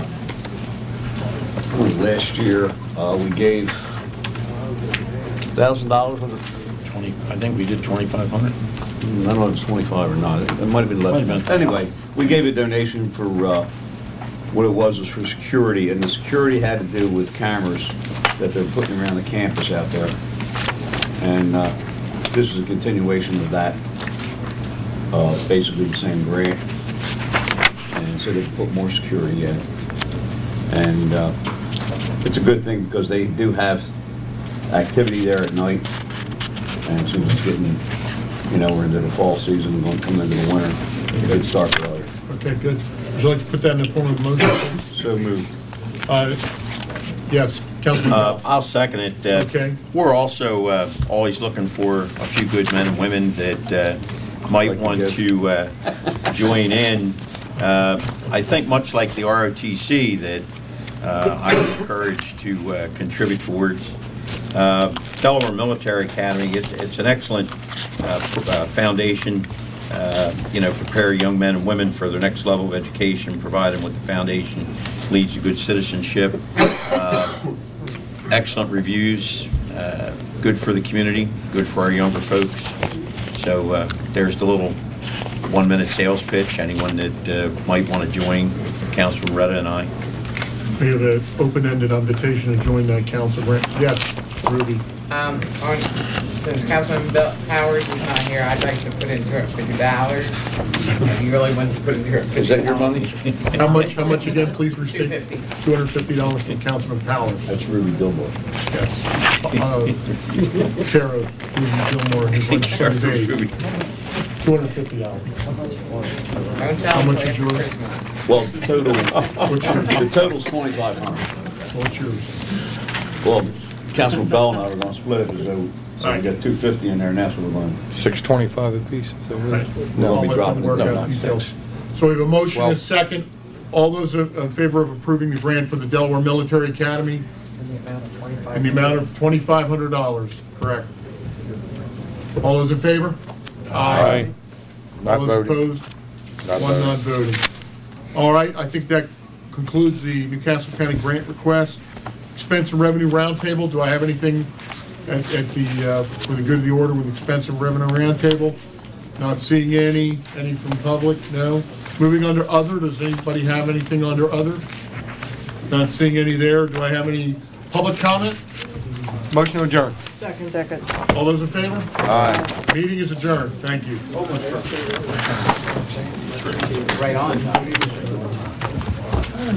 last year, uh, we gave thousand dollars, was it? Twenty, I think we did twenty-five hundred. I don't know if it's twenty-five or not. It might have been less. Might have been. Anyway, we gave a donation for, uh, what it was was for security, and the security had to do with cameras that they're putting around the campus out there. And uh, this is a continuation of that, uh, basically the same grant. And so they put more security in. And uh, it's a good thing because they do have activity there at night. And since it's getting, you know, we're into the fall season, we're going to come into the winter, they'd start earlier. Okay, good. Would you like to put that in the form of a motion? So moved. Uh, Yes, Councilman Uh, Bell. I'll second it. Uh, Okay. We're also uh, always looking for a few good men and women that uh, might want to uh, join in. Uh, I think much like the R O T C that uh, I'm encouraged to uh, contribute towards. Uh, Delaware Military Academy, it, it's an excellent uh, pr- uh, foundation, uh, you know, prepare young men and women for their next level of education, provide them with the foundation, leads to good citizenship, uh, excellent reviews, uh, good for the community, good for our younger folks. So uh, there's the little one-minute sales pitch, anyone that uh, might want to join, Councilman Retta and I. We have an open-ended invitation to join that council grant. Yes, Ruby. Um, on, since Councilman Bell Howard is not here, I'd like to put into it fifty dollars. If he really wants to put into it fifty dollars. Is that your money? How much, how much again, please restate? two fifty. two hundred fifty dollars from Councilman Powers. That's Ruby Gilmore. Yes. Uh, Care of Ruby Gilmore and his legislative aid. two hundred fifty dollars. Don't tell How him much till is yours? after Christmas. Well, the total, What's yours? the total's twenty-five hundred. What's yours? Well, Councilman Bell and I were going to split it, so, so All we right. got two fifty in there, and that's what we're going to. six twenty-five apiece, is that what it is? Right. We're I'll gonna be let them dropping it. work No, out not details. six. So we have a motion and Well- a second. All those in in favor of approving the grant for the Delaware Military Academy In the amount of twenty-five. in the amount of twenty-five hundred dollars, correct? All those in favor? Aye. Not All those voting. opposed? Not One voting. not voting. All right, I think that concludes the Newcastle County grant request. Expense and revenue roundtable, do I have anything at, at the, uh, for the good of the order with expense and revenue roundtable? Not seeing any, any from public, no? Moving under other, does anybody have anything under other? Not seeing any there, do I have any public comment? Motion to adjourn. Second. Second. All those in favor? Aye. Meeting is adjourned, thank you. Right on.